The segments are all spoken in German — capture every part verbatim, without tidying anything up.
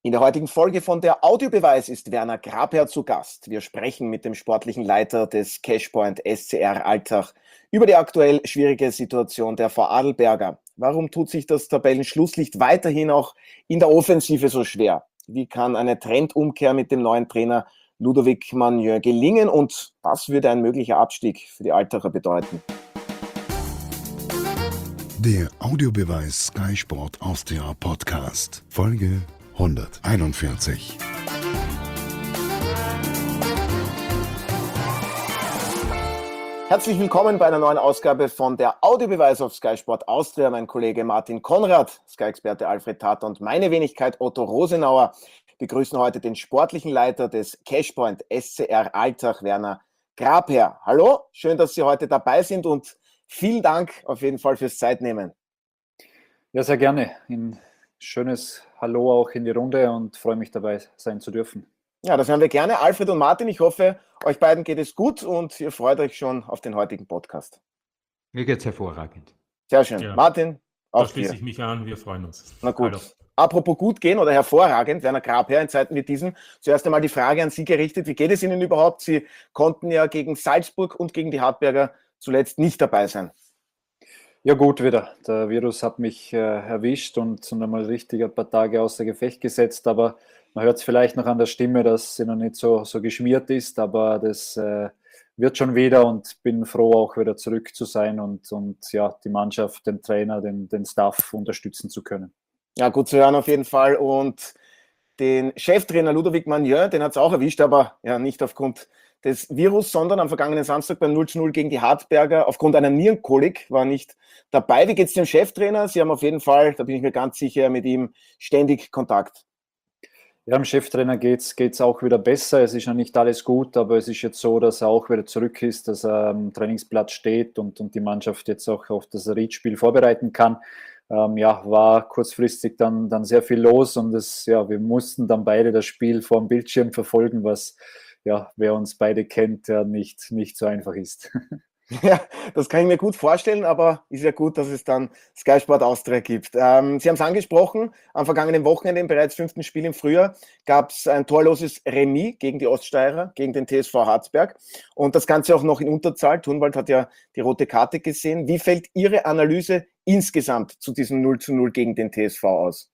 In der heutigen Folge von der Audiobeweis ist Werner Grabherr zu Gast. Wir sprechen mit dem sportlichen Leiter des Cashpoint S C R Altach über die aktuell schwierige Situation der Vorarlberger. Warum tut sich das Tabellenschlusslicht weiterhin auch in der Offensive so schwer? Wie kann eine Trendumkehr mit dem neuen Trainer Ludovic Magnier gelingen und was würde ein möglicher Abstieg für die Altacher bedeuten? Der Audiobeweis Sky Sport Austria Podcast, Folge hunderteinundvierzig. Herzlich willkommen bei einer neuen Ausgabe von der Audiobeweis auf Sky Sport Austria. Mein Kollege Martin Konrad, Sky-Experte Alfred Tater und meine Wenigkeit Otto Rosenauer begrüßen heute den sportlichen Leiter des Cashpoint S C R Altach, Werner Grabherr. Hallo, schön, dass Sie heute dabei sind und vielen Dank auf jeden Fall fürs Zeitnehmen. Ja, sehr gerne. Ein schönes Hallo auch in die Runde und freue mich dabei sein zu dürfen. Ja, das hören wir gerne. Alfred und Martin, ich hoffe, euch beiden geht es gut und ihr freut euch schon auf den heutigen Podcast. Mir geht es hervorragend. Sehr schön. Ja. Martin, auch Da schließe dir. ich mich an, wir freuen uns. Na gut. Hallo. Apropos gut gehen oder hervorragend, Werner Grabherr, in Zeiten wie diesen, zuerst einmal die Frage an Sie gerichtet. Wie geht es Ihnen überhaupt? Sie konnten ja gegen Salzburg und gegen die Hartberger zuletzt nicht dabei sein. Ja gut, wieder. Der Virus hat mich äh, erwischt und, und einmal richtig ein paar Tage außer Gefecht gesetzt, aber man hört es vielleicht noch an der Stimme, dass sie noch nicht so, so geschmiert ist, aber das äh, wird schon wieder und bin froh, auch wieder zurück zu sein und, und ja, die Mannschaft, den Trainer, den, den Staff unterstützen zu können. Ja, gut zu hören auf jeden Fall. Und den Cheftrainer Ludovic Magnier, den hat es auch erwischt, aber ja nicht aufgrund des Virus, sondern am vergangenen Samstag beim null zu null gegen die Hartberger aufgrund einer Nierenkolik war nicht dabei. Wie geht es dem Cheftrainer? Sie haben auf jeden Fall, da bin ich mir ganz sicher, mit ihm ständig Kontakt. Ja, dem Cheftrainer geht es auch wieder besser. Es ist ja nicht alles gut, aber es ist jetzt so, dass er auch wieder zurück ist, dass er am Trainingsplatz steht und, und die Mannschaft jetzt auch auf das Ried-Spiel vorbereiten kann. Ähm, ja, war kurzfristig dann, dann sehr viel los und es, ja, wir mussten dann beide das Spiel vor dem Bildschirm verfolgen, was, ja, wer uns beide kennt, ja, nicht, nicht so einfach ist. Ja, das kann ich mir gut vorstellen, aber ist ja gut, dass es dann Sky Sport Austria gibt. Ähm, Sie haben es angesprochen, am vergangenen Wochenende, im bereits fünften Spiel im Frühjahr, gab es ein torloses Remis gegen die Oststeirer, gegen den T S V Harzberg und das Ganze auch noch in Unterzahl. Thunwald hat ja die rote Karte gesehen. Wie fällt Ihre Analyse insgesamt zu diesem null zu null gegen den T S V aus?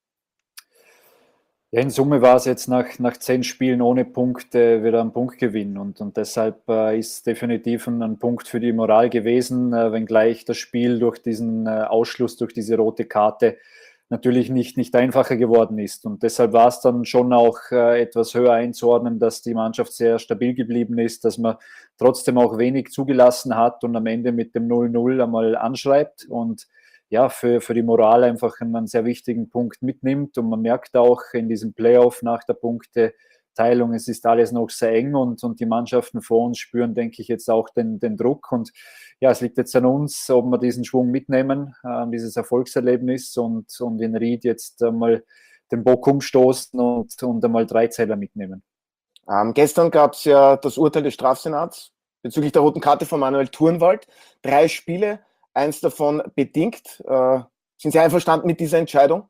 Ja, in Summe war es jetzt nach, nach zehn Spielen ohne Punkte wieder ein Punktgewinn und, und deshalb äh, ist definitiv ein, ein Punkt für die Moral gewesen, äh, wenngleich das Spiel durch diesen äh, Ausschluss, durch diese rote Karte natürlich nicht, nicht einfacher geworden ist. Und deshalb war es dann schon auch äh, etwas höher einzuordnen, dass die Mannschaft sehr stabil geblieben ist, dass man trotzdem auch wenig zugelassen hat und am Ende mit dem null null einmal anschreibt und ja, für, für die Moral einfach einen, einen sehr wichtigen Punkt mitnimmt. Und man merkt auch in diesem Playoff nach der Punkteteilung, es ist alles noch sehr eng und, und die Mannschaften vor uns spüren, denke ich, jetzt auch den, den Druck. Und ja, es liegt jetzt an uns, ob wir diesen Schwung mitnehmen, äh, dieses Erfolgserlebnis und, und in Ried jetzt einmal den Bock umstoßen und, und einmal drei Zähler mitnehmen. Ähm, gestern gab es ja das Urteil des Strafsenats bezüglich der roten Karte von Manuel Thurnwald. Drei Spiele, eins davon bedingt. Äh, sind Sie einverstanden mit dieser Entscheidung?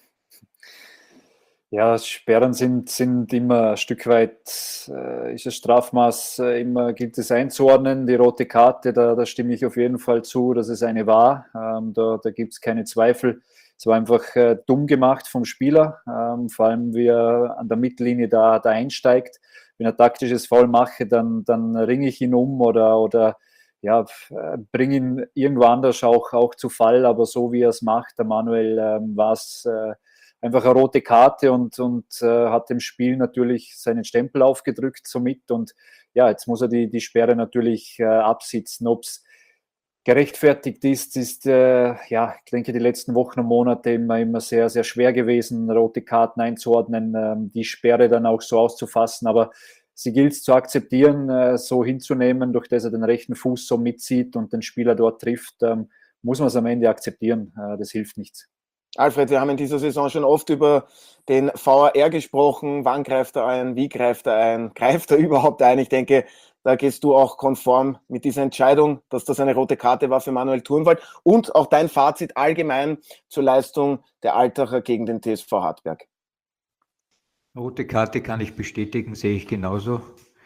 Ja, Sperren sind, sind immer ein Stück weit, äh, ist das Strafmaß äh, immer, gilt es einzuordnen. Die rote Karte, da, da stimme ich auf jeden Fall zu, dass es eine war. Ähm, da da gibt es keine Zweifel. Es war einfach äh, dumm gemacht vom Spieler, ähm, vor allem wie er an der Mittellinie da, da einsteigt. Wenn er taktisches Foul mache, dann, dann ringe ich ihn um oder, oder ja, bringe ihn irgendwo anders auch, auch zu Fall. Aber so wie er es macht, der Manuel, ähm, war es äh, einfach eine rote Karte und, und äh, hat dem Spiel natürlich seinen Stempel aufgedrückt somit. Und ja, jetzt muss er die, die Sperre natürlich äh, absitzen. Ob es gerechtfertigt ist, ist, äh, ja, ich denke, die letzten Wochen und Monate immer, immer sehr, sehr schwer gewesen, rote Karten einzuordnen, ähm, die Sperre dann auch so auszufassen. Aber sie gilt es zu akzeptieren, äh, so hinzunehmen, durch das er den rechten Fuß so mitzieht und den Spieler dort trifft, ähm, muss man es am Ende akzeptieren. Äh, das hilft nichts. Alfred, wir haben in dieser Saison schon oft über den V A R gesprochen. Wann greift er ein? Wie greift er ein? Greift er überhaupt ein? Ich denke, da gehst du auch konform mit dieser Entscheidung, dass das eine rote Karte war für Manuel Thurnwald. Und auch dein Fazit allgemein zur Leistung der Altacher gegen den T S V Hartberg. Rote Karte kann ich bestätigen, sehe ich genauso.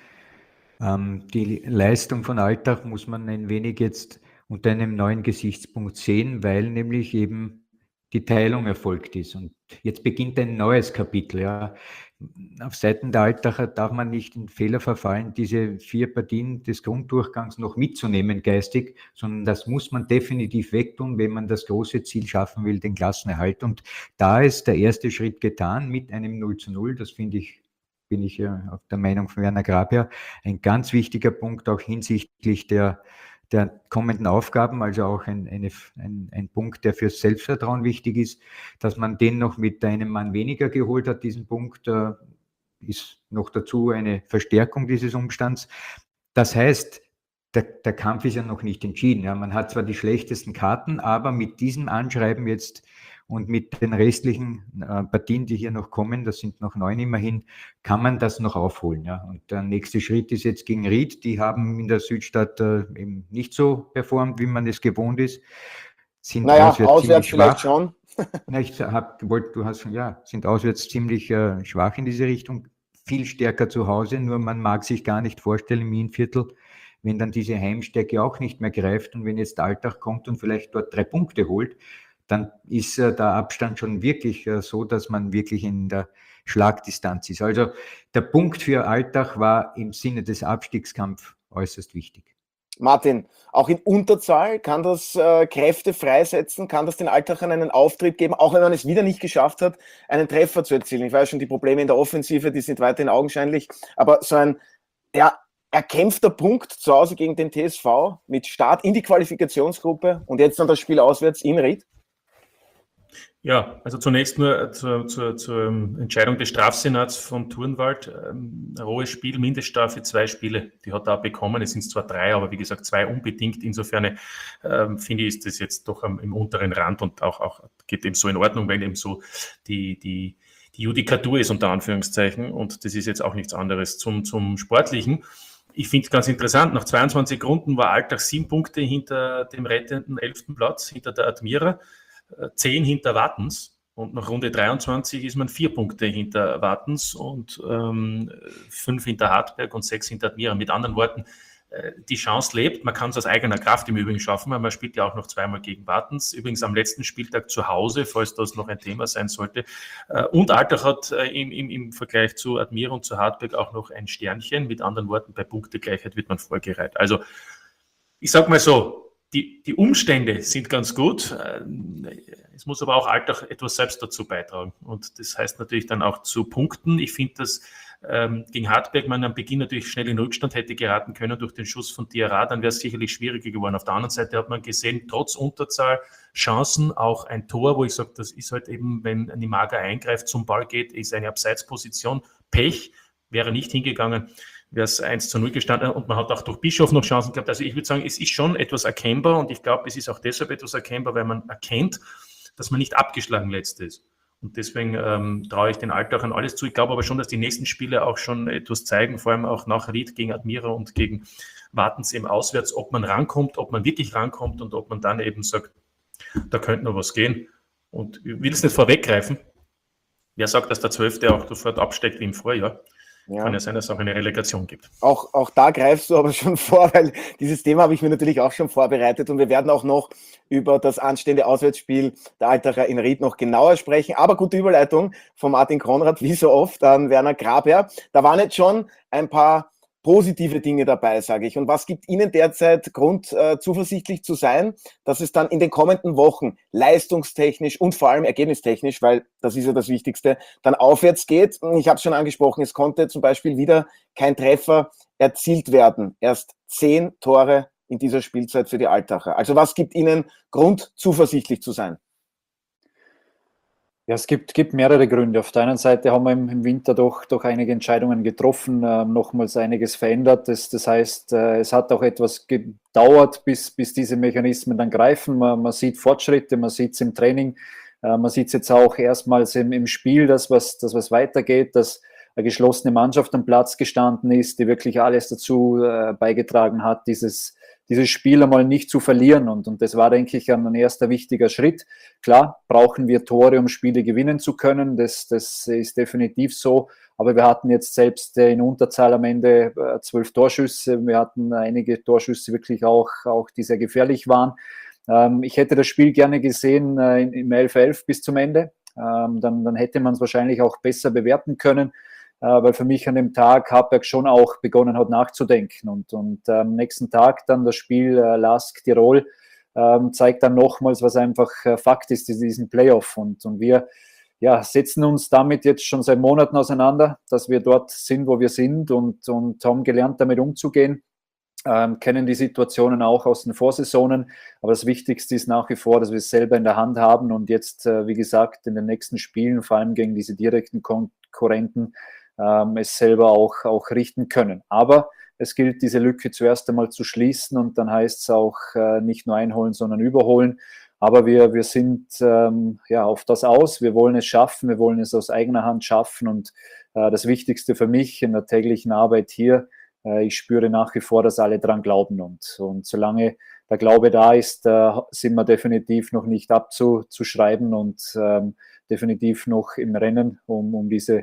Ähm, die Leistung von Alltag muss man ein wenig jetzt unter einem neuen Gesichtspunkt sehen, weil nämlich eben die Teilung erfolgt ist. Und jetzt beginnt ein neues Kapitel. Ja. Auf Seiten der Altacher darf man nicht in Fehler verfallen, diese vier Partien des Grunddurchgangs noch mitzunehmen geistig, sondern das muss man definitiv wegtun, wenn man das große Ziel schaffen will, den Klassenerhalt. Und da ist der erste Schritt getan mit einem null zu null. Das finde ich, bin ich ja auf der Meinung von Werner Grabherr, ein ganz wichtiger Punkt auch hinsichtlich der der kommenden Aufgaben, also auch ein, eine, ein, ein Punkt, der fürs Selbstvertrauen wichtig ist, dass man den noch mit einem Mann weniger geholt hat, diesen Punkt, äh, ist noch dazu eine Verstärkung dieses Umstands. Das heißt, der, der Kampf ist ja noch nicht entschieden. Ja. Man hat zwar die schlechtesten Karten, aber mit diesem Anschreiben jetzt und mit den restlichen äh, Partien, die hier noch kommen, das sind noch neun immerhin, kann man das noch aufholen. Ja. Und der nächste Schritt ist jetzt gegen Ried. Die haben in der Südstadt äh, eben nicht so performt, wie man es gewohnt ist. Sind naja, auswärts, auswärts vielleicht schwach. schon. Na, ich hab gewollt, du hast schon, ja, sind auswärts ziemlich äh, schwach in diese Richtung, viel stärker zu Hause, nur man mag sich gar nicht vorstellen im Innviertel, wenn dann diese Heimstärke auch nicht mehr greift und wenn jetzt Alltag kommt und vielleicht dort drei Punkte holt, dann ist äh, der Abstand schon wirklich äh, so, dass man wirklich in der Schlagdistanz ist. Also der Punkt für Alltag war im Sinne des Abstiegskampfs äußerst wichtig. Martin, auch in Unterzahl kann das äh, Kräfte freisetzen, kann das den Alltachern einen Auftrieb geben, auch wenn man es wieder nicht geschafft hat, einen Treffer zu erzielen. Ich weiß schon, die Probleme in der Offensive, die sind weiterhin augenscheinlich, aber so ein der erkämpfter Punkt zu Hause gegen den T S V mit Start in die Qualifikationsgruppe und jetzt dann das Spiel auswärts in Ried? Ja, also zunächst nur zur, zur, zur Entscheidung des Strafsenats von Turnwald. Ähm, ein rohes Spiel, Mindeststrafe, zwei Spiele, die hat er auch bekommen. Es sind zwar drei, aber wie gesagt zwei unbedingt. Insofern ähm, finde ich, ist das jetzt doch am, im unteren Rand und auch, auch geht eben so in Ordnung, weil eben so die, die, die Judikatur ist unter Anführungszeichen und das ist jetzt auch nichts anderes zum, zum Sportlichen. Ich finde es ganz interessant, nach zweiundzwanzig Runden war Alltag sieben Punkte hinter dem rettenden elften Platz, hinter der Admira, zehn hinter Wattens und nach Runde dreiundzwanzig ist man vier Punkte hinter Wattens und ähm, fünf hinter Hartberg und sechs hinter Admira. Mit anderen Worten, äh, die Chance lebt, man kann es aus eigener Kraft im Übrigen schaffen, weil man spielt ja auch noch zweimal gegen Wattens, übrigens am letzten Spieltag zu Hause, falls das noch ein Thema sein sollte. Äh, und Alltag hat äh, im, im, im Vergleich zu Admira und zu Hartberg auch noch ein Sternchen. Mit anderen Worten, bei Punktegleichheit wird man vorgereiht. Also ich sag mal so, Die, die Umstände sind ganz gut. Es muss aber auch Alltag etwas selbst dazu beitragen. Und das heißt natürlich dann auch zu punkten. Ich finde, dass ähm, gegen Hartberg man am Beginn natürlich schnell in Rückstand hätte geraten können durch den Schuss von Diarra. Dann wäre es sicherlich schwieriger geworden. Auf der anderen Seite hat man gesehen, trotz Unterzahl Chancen, auch ein Tor, wo ich sage, das ist halt eben, wenn Nimaga eingreift, zum Ball geht, ist eine Abseitsposition. Pech, wäre nicht hingegangen, wäre es eins zu null gestanden und man hat auch durch Bischof noch Chancen gehabt. Also ich würde sagen, es ist schon etwas erkennbar und ich glaube, es ist auch deshalb etwas erkennbar, weil man erkennt, dass man nicht abgeschlagen letzt ist. Und deswegen ähm, traue ich den Alltachern alles zu. Ich glaube aber schon, dass die nächsten Spiele auch schon etwas zeigen, vor allem auch nach Ried gegen Admira und gegen Wattens eben auswärts, ob man rankommt, ob man wirklich rankommt und ob man dann eben sagt, da könnte noch was gehen. Und ich will es nicht vorweggreifen. Wer sagt, dass der Zwölfte auch sofort absteckt wie im Vorjahr? Ja. Kann ja sein, dass es auch eine Relegation gibt. Auch, auch da greifst du aber schon vor, weil dieses Thema habe ich mir natürlich auch schon vorbereitet und wir werden auch noch über das anstehende Auswärtsspiel der Alltacher in Ried noch genauer sprechen. Aber gute Überleitung von Martin Konrad, wie so oft, an Werner Grabherr. Da waren jetzt schon ein paar positive Dinge dabei, sage ich. Und was gibt Ihnen derzeit Grund, äh, zuversichtlich zu sein, dass es dann in den kommenden Wochen leistungstechnisch und vor allem ergebnistechnisch, weil das ist ja das Wichtigste, dann aufwärts geht? Ich habe es schon angesprochen, es konnte zum Beispiel wieder kein Treffer erzielt werden. Erst zehn Tore in dieser Spielzeit für die Alltacher. Also was gibt Ihnen Grund, zuversichtlich zu sein? Ja, es gibt, gibt mehrere Gründe. Auf der einen Seite haben wir im, im Winter doch, doch einige Entscheidungen getroffen, äh, nochmals einiges verändert. Das, das heißt, äh, es hat auch etwas gedauert, bis, bis diese Mechanismen dann greifen. Man, man sieht Fortschritte, man sieht es im Training, äh, man sieht es jetzt auch erstmals im, im Spiel, dass was, dass was weitergeht, dass eine geschlossene Mannschaft am Platz gestanden ist, die wirklich alles dazu äh, beigetragen hat, dieses dieses Spiel einmal nicht zu verlieren. Und, und das war, denke ich, ein erster wichtiger Schritt. Klar, brauchen wir Tore, um Spiele gewinnen zu können. Das, das ist definitiv so. Aber wir hatten jetzt selbst in Unterzahl am Ende zwölf Torschüsse. Wir hatten einige Torschüsse wirklich auch, auch die sehr gefährlich waren. Ähm, ich hätte das Spiel gerne gesehen äh, im elf elf bis zum Ende. Ähm, dann, dann hätte man es wahrscheinlich auch besser bewerten können. Weil für mich an dem Tag Hartberg schon auch begonnen hat nachzudenken. Und, und am ähm, nächsten Tag dann das Spiel äh, Lask Tirol ähm, zeigt dann nochmals, was einfach äh, Fakt ist in diesem Playoff. Und, und wir ja, setzen uns damit jetzt schon seit Monaten auseinander, dass wir dort sind, wo wir sind und, und haben gelernt, damit umzugehen. Ähm, kennen die Situationen auch aus den Vorsaisonen. Aber das Wichtigste ist nach wie vor, dass wir es selber in der Hand haben und jetzt, äh, wie gesagt, in den nächsten Spielen, vor allem gegen diese direkten Konkurrenten, es selber auch, auch richten können. Aber es gilt, diese Lücke zuerst einmal zu schließen und dann heißt es auch äh, nicht nur einholen, sondern überholen. Aber wir, wir sind ähm, ja, auf das aus, wir wollen es schaffen, wir wollen es aus eigener Hand schaffen und äh, das Wichtigste für mich in der täglichen Arbeit hier, äh, ich spüre nach wie vor, dass alle dran glauben und, und solange der Glaube da ist, äh, sind wir definitiv noch nicht abzuschreiben und ähm, definitiv noch im Rennen, um, um diese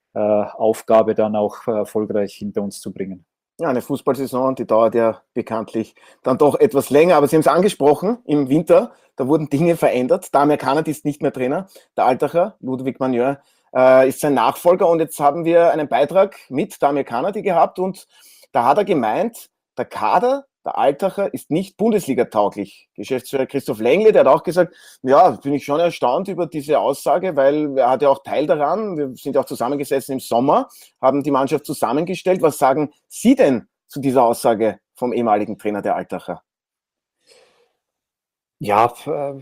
Aufgabe dann auch erfolgreich hinter uns zu bringen. Ja, eine Fußballsaison, die dauert ja bekanntlich dann doch etwas länger, aber Sie haben es angesprochen, im Winter, da wurden Dinge verändert. Damir Kanadi ist nicht mehr Trainer, der Altacher, Ludwig Magnier, äh, ist sein Nachfolger und jetzt haben wir einen Beitrag mit Damir Kanadi gehabt und da hat er gemeint, der Kader der Altacher ist nicht Bundesliga-tauglich. Geschäftsführer Christoph Lengle, der hat auch gesagt, ja, bin ich schon erstaunt über diese Aussage, weil er hat ja auch Teil daran. Wir sind ja auch zusammengesessen im Sommer, haben die Mannschaft zusammengestellt. Was sagen Sie denn zu dieser Aussage vom ehemaligen Trainer der Altacher? Ja,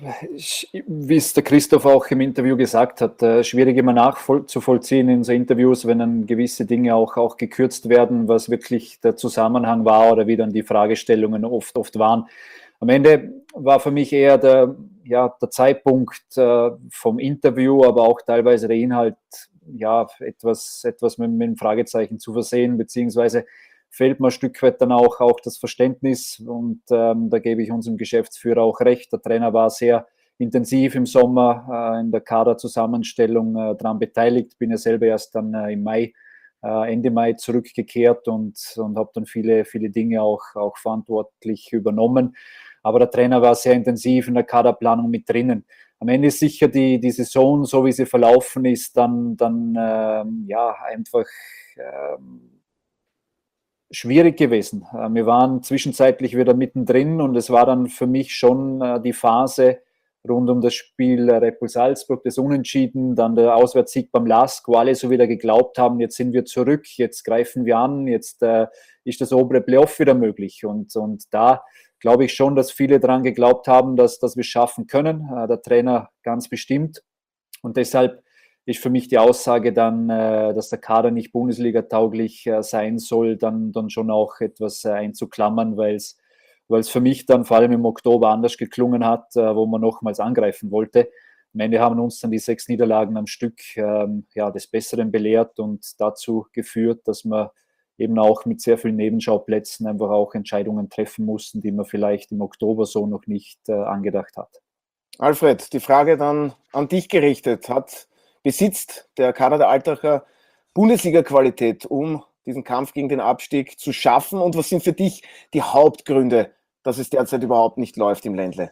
wie es der Christoph auch im Interview gesagt hat, schwierig immer nachzuvollziehen in so Interviews, wenn dann gewisse Dinge auch, auch gekürzt werden, was wirklich der Zusammenhang war oder wie dann die Fragestellungen oft, oft waren. Am Ende war für mich eher der, ja, der Zeitpunkt vom Interview, aber auch teilweise der Inhalt, ja, etwas, etwas mit, mit einem Fragezeichen zu versehen, beziehungsweise fehlt mir ein Stück weit dann auch, auch das Verständnis und ähm, da gebe ich unserem Geschäftsführer auch recht. Der Trainer war sehr intensiv im Sommer äh, in der Kaderzusammenstellung äh, daran beteiligt, bin ja selber erst dann äh, im Mai, äh, Ende Mai zurückgekehrt und, und habe dann viele, viele Dinge auch, auch verantwortlich übernommen. Aber der Trainer war sehr intensiv in der Kaderplanung mit drinnen. Am Ende ist sicher die, die Saison, so wie sie verlaufen ist, dann, dann ähm, ja, einfach ähm, schwierig gewesen. Wir waren zwischenzeitlich wieder mittendrin und es war dann für mich schon die Phase rund um das Spiel Red Bull Salzburg, das Unentschieden, dann der Auswärtssieg beim Lask, wo alle so wieder geglaubt haben, jetzt sind wir zurück, jetzt greifen wir an, jetzt äh, ist das obere Playoff wieder möglich. Und, und da glaube ich schon, dass viele daran geglaubt haben, dass, dass wir es schaffen können. Äh, der Trainer ganz bestimmt. Und deshalb ist für mich die Aussage dann, äh, dass der Kader nicht Bundesliga-tauglich äh, sein soll, dann, dann schon auch etwas äh, einzuklammern, weil es weil es für mich dann vor allem im Oktober anders geklungen hat, äh, wo man nochmals angreifen wollte. Am Ende haben uns dann die sechs Niederlagen am Stück ähm, ja, des Besseren belehrt und dazu geführt, dass wir eben auch mit sehr vielen Nebenschauplätzen einfach auch Entscheidungen treffen mussten, die man vielleicht im Oktober so noch nicht äh, angedacht hat. Alfred, die Frage dann an dich gerichtet. Hat, besitzt der Kader der Altacher Bundesliga-Qualität, um diesen Kampf gegen den Abstieg zu schaffen? Und was sind für dich die Hauptgründe, dass es derzeit überhaupt nicht läuft im Ländle?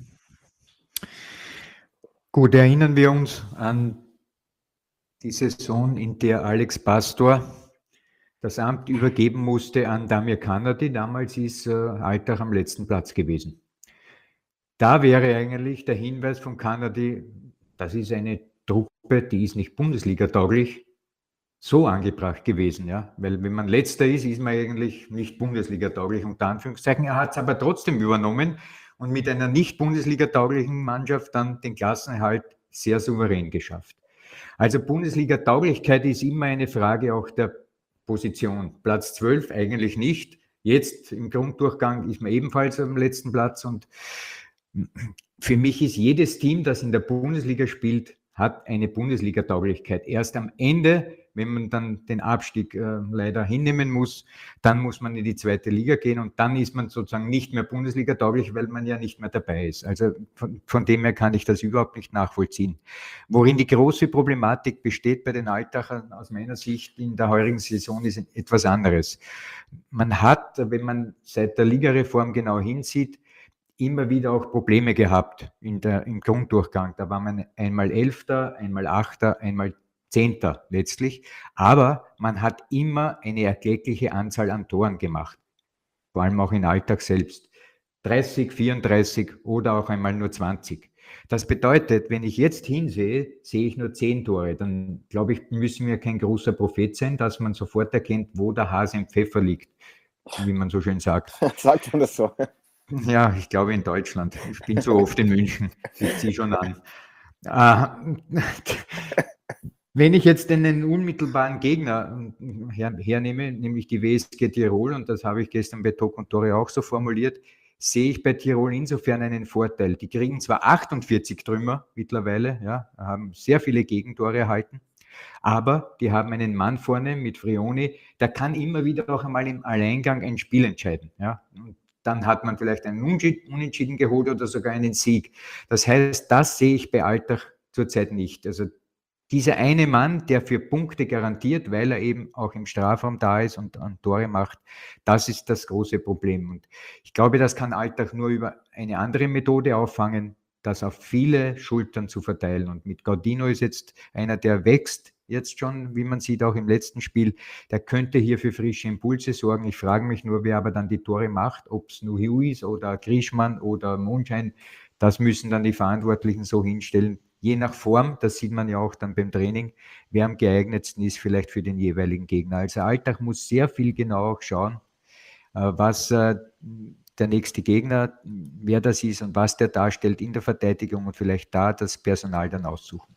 Gut, erinnern wir uns an die Saison, in der Alex Pastor das Amt übergeben musste an Damir Kanadi. Damals ist äh, Altach am letzten Platz gewesen. Da wäre eigentlich der Hinweis von Kanadi, das ist eine Truppe, die ist nicht Bundesliga-tauglich, so angebracht gewesen, ja, weil wenn man Letzter ist, ist man eigentlich nicht Bundesliga-tauglich, unter Anführungszeichen. Er hat es aber trotzdem übernommen und mit einer nicht Bundesliga-tauglichen Mannschaft dann den Klassenerhalt sehr souverän geschafft. Also Bundesliga-Tauglichkeit ist immer eine Frage auch der Position. Platz zwölf eigentlich nicht. Jetzt im Grunddurchgang ist man ebenfalls am letzten Platz und für mich ist jedes Team, das in der Bundesliga spielt, hat eine Bundesliga-Tauglichkeit. Erst am Ende, wenn man dann den Abstieg äh, leider hinnehmen muss, dann muss man in die zweite Liga gehen und dann ist man sozusagen nicht mehr Bundesliga-tauglich, weil man ja nicht mehr dabei ist. Also von, von dem her kann ich das überhaupt nicht nachvollziehen. Worin die große Problematik besteht bei den Altachern aus meiner Sicht in der heurigen Saison ist etwas anderes. Man hat, wenn man seit der Ligareform genau hinsieht, immer wieder auch Probleme gehabt in der, im Grunddurchgang. Da war man einmal Elfter, einmal Achter, einmal Zehnter letztlich. Aber man hat immer eine erkleckliche Anzahl an Toren gemacht. Vor allem auch in Alltag selbst. dreißig, vierunddreißig oder auch einmal nur zwanzig. Das bedeutet, wenn ich jetzt hinsehe, sehe ich nur zehn Tore. Dann glaube ich, müssen wir kein großer Prophet sein, dass man sofort erkennt, wo der Hase im Pfeffer liegt, wie man so schön sagt. Sagt man das so? Ja, ich glaube in Deutschland. Ich bin so oft in München. Ich ziehe schon an. Äh, wenn ich jetzt einen unmittelbaren Gegner her, hernehme, nämlich die W S G Tirol, und das habe ich gestern bei Talk und Tore auch so formuliert, sehe ich bei Tirol insofern einen Vorteil. Die kriegen zwar achtundvierzig Trümmer mittlerweile, ja, haben sehr viele Gegentore erhalten, aber die haben einen Mann vorne mit Frioni, der kann immer wieder auch einmal im Alleingang ein Spiel entscheiden. Ja. Und dann hat man vielleicht einen Unentschieden geholt oder sogar einen Sieg. Das heißt, das sehe ich bei Altach zurzeit nicht. Also dieser eine Mann, der für Punkte garantiert, weil er eben auch im Strafraum da ist und, und Tore macht, das ist das große Problem. Und ich glaube, das kann Altach nur über eine andere Methode auffangen, das auf viele Schultern zu verteilen. Und mit Gaudino ist jetzt einer, der wächst, jetzt schon, wie man sieht, auch im letzten Spiel, der könnte hier für frische Impulse sorgen. Ich frage mich nur, wer aber dann die Tore macht, ob es nur Hui ist oder Grischmann oder Mondschein, das müssen dann die Verantwortlichen so hinstellen. Je nach Form, das sieht man ja auch dann beim Training, wer am geeignetsten ist vielleicht für den jeweiligen Gegner. Also Altach muss sehr viel genau auch schauen, was der nächste Gegner, wer das ist und was der darstellt in der Verteidigung und vielleicht da das Personal dann aussuchen.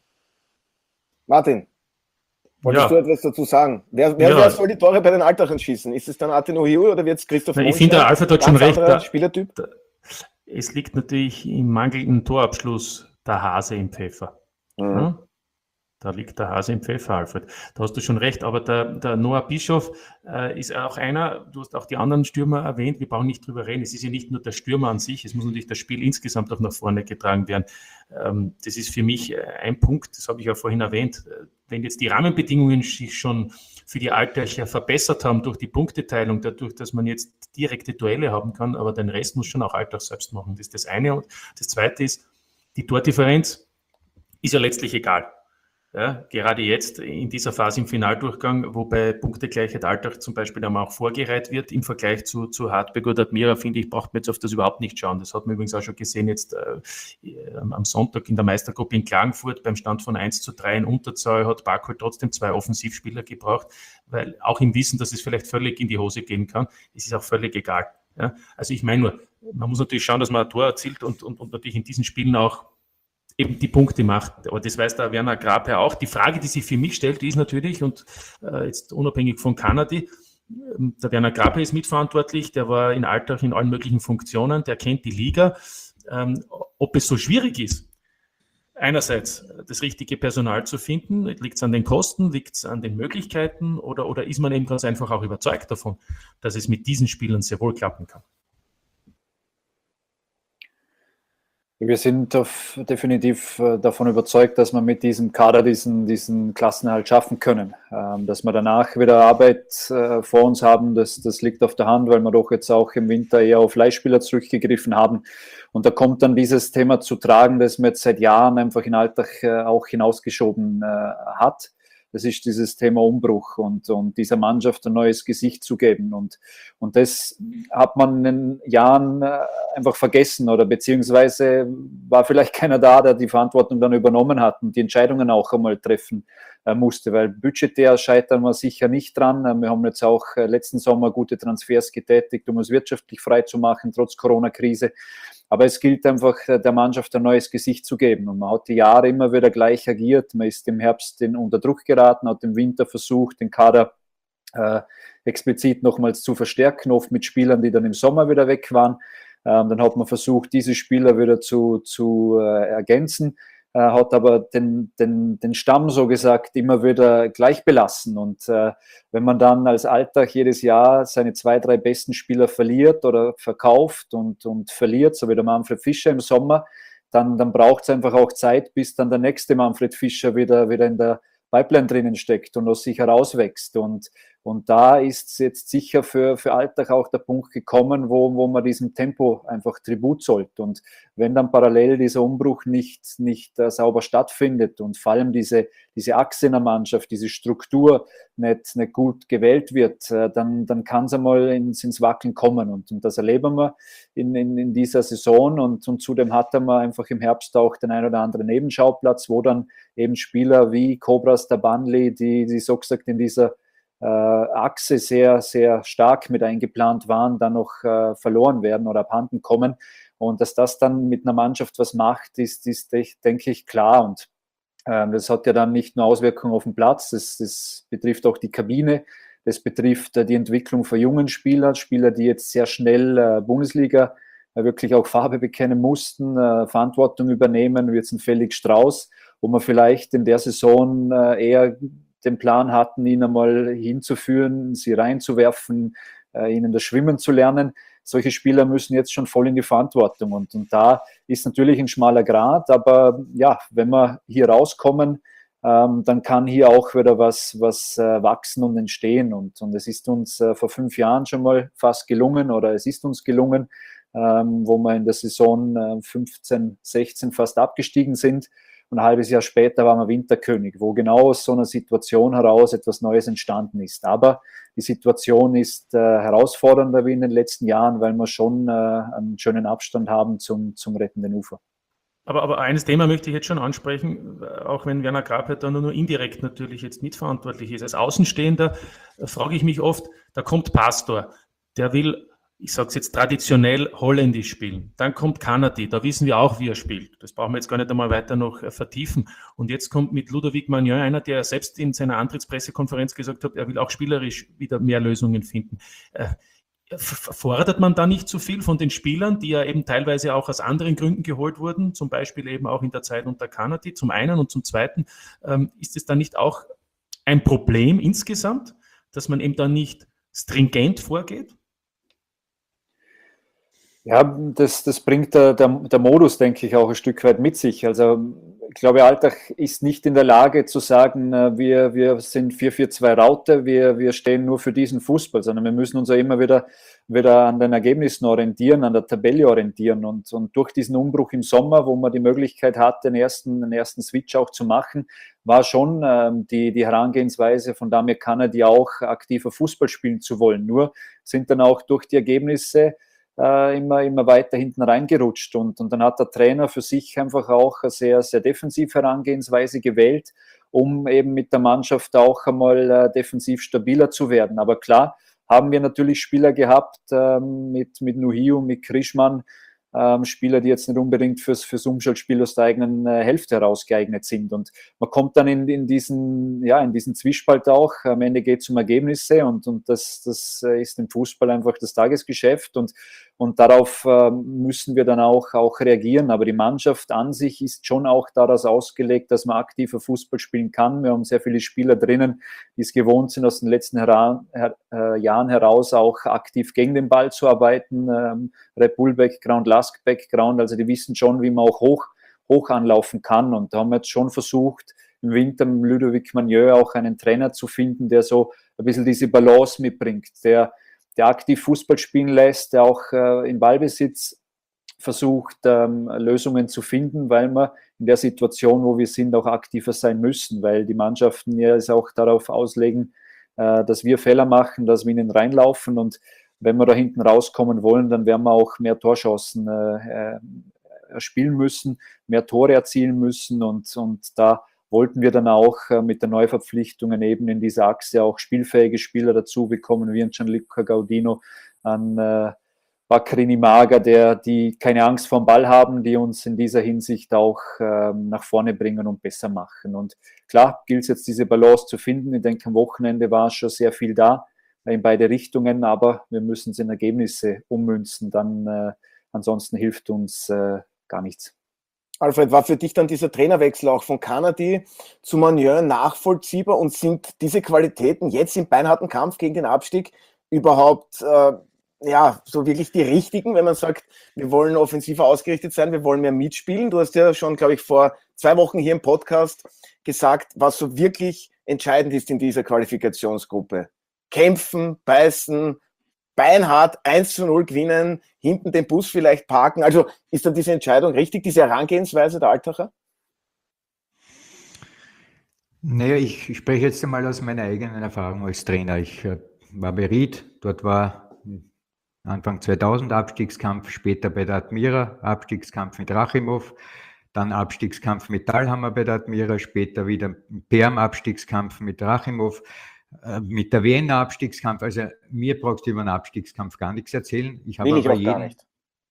Martin, wolltest ja. du etwas dazu sagen? Wer, wer, ja. wer soll die Tore bei den Altachern schießen? Ist es dann Atin Ohiu oder wird es Christoph Na, ich Mondschein? finde, der Alfred hat schon recht. Da, Spielertyp? Da, es liegt natürlich im mangelnden Torabschluss der Hase im Pfeffer. Mhm. Ja? Da liegt der Hase im Pfeffer, Alfred. Da hast du schon recht, aber der, der Noah Bischoff äh, ist auch einer, du hast auch die anderen Stürmer erwähnt, wir brauchen nicht drüber reden, es ist ja nicht nur der Stürmer an sich, es muss natürlich das Spiel insgesamt auch nach vorne getragen werden. Ähm, das ist für mich ein Punkt, das habe ich ja vorhin erwähnt, wenn jetzt die Rahmenbedingungen sich schon für die Altacher verbessert haben durch die Punkteteilung, dadurch, dass man jetzt direkte Duelle haben kann, aber den Rest muss schon auch Altach selbst machen. Das ist das eine. Und das zweite ist, die Tordifferenz ist ja letztlich egal. Ja, gerade jetzt in dieser Phase im Finaldurchgang, wo bei Punktegleichheit Altach zum Beispiel einmal auch vorgereiht wird, im Vergleich zu, zu Hartberg oder Admira, finde ich, braucht man jetzt auf das überhaupt nicht schauen. Das hat man übrigens auch schon gesehen jetzt äh, am Sonntag in der Meistergruppe in Klagenfurt beim Stand von eins zu drei in Unterzahl hat Barkol trotzdem zwei Offensivspieler gebraucht, weil auch im Wissen, dass es vielleicht völlig in die Hose gehen kann, es ist auch völlig egal. Ja, also ich meine nur, man muss natürlich schauen, dass man ein Tor erzielt und, und, und natürlich in diesen Spielen auch eben die Punkte macht. Aber das weiß der Werner Grabherr auch. Die Frage, die sich für mich stellt, ist natürlich, und äh, jetzt unabhängig von Kanadi, äh, der Werner Grabherr ist mitverantwortlich, der war in Altach in allen möglichen Funktionen, der kennt die Liga. Ähm, ob es so schwierig ist, einerseits das richtige Personal zu finden, liegt es an den Kosten, liegt es an den Möglichkeiten oder, oder ist man eben ganz einfach auch überzeugt davon, dass es mit diesen Spielern sehr wohl klappen kann? Wir sind auf, definitiv äh, davon überzeugt, dass wir mit diesem Kader diesen, diesen Klassenerhalt schaffen können. Ähm, dass wir danach wieder Arbeit äh, vor uns haben, das, das liegt auf der Hand, weil wir doch jetzt auch im Winter eher auf Leihspieler zurückgegriffen haben. Und da kommt dann dieses Thema zu tragen, das man jetzt seit Jahren einfach in Alltag äh, auch hinausgeschoben äh, hat. Das ist dieses Thema Umbruch und, und dieser Mannschaft ein neues Gesicht zu geben. Und, und das hat man in den Jahren einfach vergessen oder beziehungsweise war vielleicht keiner da, der die Verantwortung dann übernommen hat und die Entscheidungen auch einmal treffen äh, musste, weil budgetär scheitern wir sicher nicht dran. Wir haben jetzt auch äh, letzten Sommer gute Transfers getätigt, um es wirtschaftlich frei zu machen, trotz Corona-Krise. Aber es gilt einfach, der Mannschaft ein neues Gesicht zu geben. Und man hat die Jahre immer wieder gleich agiert. Man ist im Herbst in, unter Druck geraten, hat im Winter versucht, den Kader äh, explizit nochmals zu verstärken, oft mit Spielern, die dann im Sommer wieder weg waren. Ähm, dann hat man versucht, diese Spieler wieder zu, zu äh, ergänzen. äh, hat aber den, den, den Stamm so gesagt immer wieder gleich belassen. Und äh, wenn man dann als Alltag jedes Jahr seine zwei, drei besten Spieler verliert oder verkauft und, und verliert, so wie der Manfred Fischer im Sommer, dann, dann braucht es einfach auch Zeit, bis dann der nächste Manfred Fischer wieder, wieder in der Pipeline drinnen steckt und aus sich herauswächst. Und, und da ist jetzt sicher für, für Alltag auch der Punkt gekommen, wo, wo man diesem Tempo einfach Tribut zollt. Und wenn dann parallel dieser Umbruch nicht, nicht uh, sauber stattfindet und vor allem diese, diese Achse in der Mannschaft, diese Struktur nicht, nicht gut gewählt wird, uh, dann, dann kann es einmal ins, ins Wackeln kommen. Und, und das erleben wir in, in, in dieser Saison. Und, und zudem hatten wir einfach im Herbst auch den ein oder anderen Nebenschauplatz, wo dann eben Spieler wie Cobras Tabanli, die, die so gesagt in dieser äh, Achse sehr, sehr stark mit eingeplant waren, dann noch äh, verloren werden oder abhanden kommen. Und dass das dann mit einer Mannschaft was macht, ist, ist denke ich, klar. Und ähm, das hat ja dann nicht nur Auswirkungen auf den Platz, das, das betrifft auch die Kabine, das betrifft äh, die Entwicklung von jungen Spielern, Spieler, die jetzt sehr schnell äh, Bundesliga äh, wirklich auch Farbe bekennen mussten, äh, Verantwortung übernehmen, wie jetzt ein Felix Strauß, wo man vielleicht in der Saison äh, eher den Plan hatten, ihn einmal hinzuführen, sie reinzuwerfen, äh, ihnen das Schwimmen zu lernen. Solche Spieler müssen jetzt schon voll in die Verantwortung. Und, und da ist natürlich ein schmaler Grat, aber ja, wenn wir hier rauskommen, ähm, dann kann hier auch wieder was, was äh, wachsen und entstehen. Und, und es ist uns äh, vor fünf Jahren schon mal fast gelungen, oder es ist uns gelungen, ähm, wo wir in der Saison äh, fünfzehn, sechzehn fast abgestiegen sind. Und ein halbes Jahr später waren wir Winterkönig, wo genau aus so einer Situation heraus etwas Neues entstanden ist. Aber die Situation ist äh, herausfordernder wie in den letzten Jahren, weil wir schon äh, einen schönen Abstand haben zum, zum rettenden Ufer. Aber, aber eines Thema möchte ich jetzt schon ansprechen, auch wenn Werner Grabherr da nur, nur indirekt natürlich jetzt mitverantwortlich ist. Als Außenstehender äh, frage ich mich oft, da kommt Pastor, der will, ich sage es jetzt traditionell, holländisch spielen. Dann kommt Kanadi, da wissen wir auch, wie er spielt. Das brauchen wir jetzt gar nicht einmal weiter noch äh, vertiefen. Und jetzt kommt mit Ludovic Magnin einer, der selbst in seiner Antrittspressekonferenz gesagt hat, er will auch spielerisch wieder mehr Lösungen finden. Äh, fordert man da nicht zu viel von den Spielern, die ja eben teilweise auch aus anderen Gründen geholt wurden, zum Beispiel eben auch in der Zeit unter Kanadi, zum einen, und zum zweiten, ähm, ist es dann nicht auch ein Problem insgesamt, dass man eben da nicht stringent vorgeht? Ja, das, das bringt der, der, der Modus, denke ich, auch ein Stück weit mit sich. Also ich glaube, Alltag ist nicht in der Lage zu sagen, wir, wir sind vier vier zwei Raute, wir, wir stehen nur für diesen Fußball, sondern wir müssen uns ja immer wieder, wieder an den Ergebnissen orientieren, an der Tabelle orientieren. Und, und durch diesen Umbruch im Sommer, wo man die Möglichkeit hatte, den ersten, den ersten Switch auch zu machen, war schon ähm, die, die Herangehensweise von Damir Kanadi auch aktiver Fußball spielen zu wollen. Nur sind dann auch durch die Ergebnisse Äh, immer, immer weiter hinten reingerutscht. Und, und dann hat der Trainer für sich einfach auch eine sehr, sehr defensive Herangehensweise gewählt, um eben mit der Mannschaft auch einmal äh, defensiv stabiler zu werden. Aber klar haben wir natürlich Spieler gehabt ähm, mit, mit Nuhiu, mit Krischmann, ähm, Spieler, die jetzt nicht unbedingt fürs, fürs Umschaltspiel aus der eigenen äh, Hälfte heraus geeignet sind. Und man kommt dann in, in, diesen, ja, in diesen Zwiespalt auch. Am Ende geht es um Ergebnisse, und, und das, das ist im Fußball einfach das Tagesgeschäft, und, und darauf äh, müssen wir dann auch, auch reagieren. Aber die Mannschaft an sich ist schon auch daraus ausgelegt, dass man aktiver Fußball spielen kann. Wir haben sehr viele Spieler drinnen, die es gewohnt sind, aus den letzten hera- her- äh, Jahren heraus auch aktiv gegen den Ball zu arbeiten. Ähm, Repul-Background, Lask-Background, also die wissen schon, wie man auch hoch, hoch anlaufen kann. Und da haben wir jetzt schon versucht, im Winter mit Ludovic Magnin auch einen Trainer zu finden, der so ein bisschen diese Balance mitbringt, der der aktiv Fußball spielen lässt, der auch äh, im Ballbesitz versucht, ähm, Lösungen zu finden, weil wir in der Situation, wo wir sind, auch aktiver sein müssen, weil die Mannschaften ja es auch darauf auslegen, äh, dass wir Fehler machen, dass wir ihnen reinlaufen, und wenn wir da hinten rauskommen wollen, dann werden wir auch mehr Torchancen äh, äh, spielen müssen, mehr Tore erzielen müssen, und, und da wollten wir dann auch äh, mit den Neuverpflichtungen eben in dieser Achse auch spielfähige Spieler dazu bekommen, wie ein Gianluca Gaudino, ein äh, Bakrini Maga, der, die keine Angst vor dem Ball haben, die uns in dieser Hinsicht auch ähm, nach vorne bringen und besser machen. Und klar gilt es jetzt, diese Balance zu finden. Ich denke, am Wochenende war schon sehr viel da äh, in beide Richtungen, aber wir müssen es in Ergebnisse ummünzen, dann äh, ansonsten hilft uns äh, gar nichts. Alfred, war für dich dann dieser Trainerwechsel auch von Canady zu Magnin nachvollziehbar und sind diese Qualitäten jetzt im beinharten Kampf gegen den Abstieg überhaupt äh, ja, so wirklich die richtigen, wenn man sagt, wir wollen offensiver ausgerichtet sein, wir wollen mehr mitspielen? Du hast ja schon, glaube ich, vor zwei Wochen hier im Podcast gesagt, was so wirklich entscheidend ist in dieser Qualifikationsgruppe. Kämpfen, beißen, beinhart eins zu null gewinnen, hinten den Bus vielleicht parken. Also ist dann diese Entscheidung richtig, diese Herangehensweise der Altacher? Naja, ich, ich spreche jetzt einmal aus meiner eigenen Erfahrung als Trainer. Ich äh, war bei Ried, dort war Anfang zweitausend Abstiegskampf, später bei der Admira, Abstiegskampf mit Rachimov, dann Abstiegskampf mit Thalhammer bei der Admira, später wieder Perm Abstiegskampf mit Rachimov, äh, mit der Wiener Abstiegskampf. Also mir brauchst du über einen Abstiegskampf gar nichts erzählen. Ich habe Will ich aber auch jeden, gar nicht.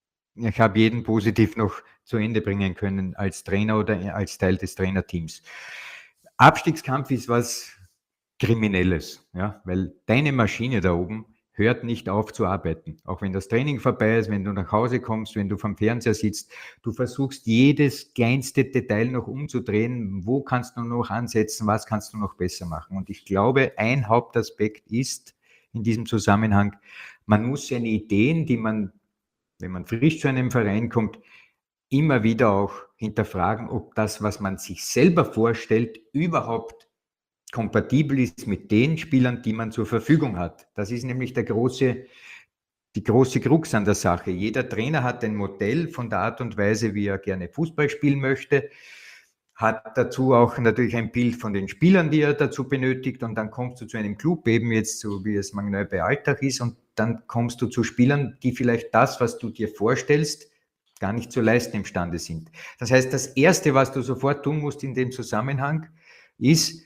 ich habe jeden positiv noch zu Ende bringen können als Trainer oder als Teil des Trainerteams. Abstiegskampf ist was Kriminelles, ja, weil deine Maschine da oben hört nicht auf zu arbeiten. Auch wenn das Training vorbei ist, wenn du nach Hause kommst, wenn du vom Fernseher sitzt, du versuchst jedes kleinste Detail noch umzudrehen. Wo kannst du noch ansetzen? Was kannst du noch besser machen? Und ich glaube, ein Hauptaspekt ist in diesem Zusammenhang, man muss seine Ideen, die man, wenn man frisch zu einem Verein kommt, immer wieder auch hinterfragen, ob das, was man sich selber vorstellt, überhaupt kompatibel ist mit den Spielern, die man zur Verfügung hat. Das ist nämlich der große, die große Krux an der Sache. Jeder Trainer hat ein Modell von der Art und Weise, wie er gerne Fußball spielen möchte, hat dazu auch natürlich ein Bild von den Spielern, die er dazu benötigt, und dann kommst du zu einem Club, eben jetzt so wie es Magnin bei Altach ist, und dann kommst du zu Spielern, die vielleicht das, was du dir vorstellst, gar nicht zu leisten imstande sind. Das heißt, das Erste, was du sofort tun musst in dem Zusammenhang, ist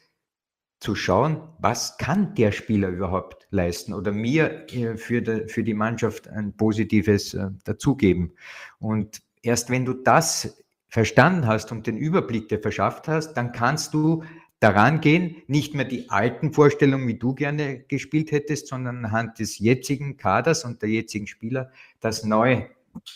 zu schauen, was kann der Spieler überhaupt leisten oder mir für die, für die Mannschaft ein positives äh, dazugeben. Und erst wenn du das verstanden hast und den Überblick dir verschafft hast, dann kannst du daran gehen, nicht mehr die alten Vorstellungen, wie du gerne gespielt hättest, sondern anhand des jetzigen Kaders und der jetzigen Spieler das neu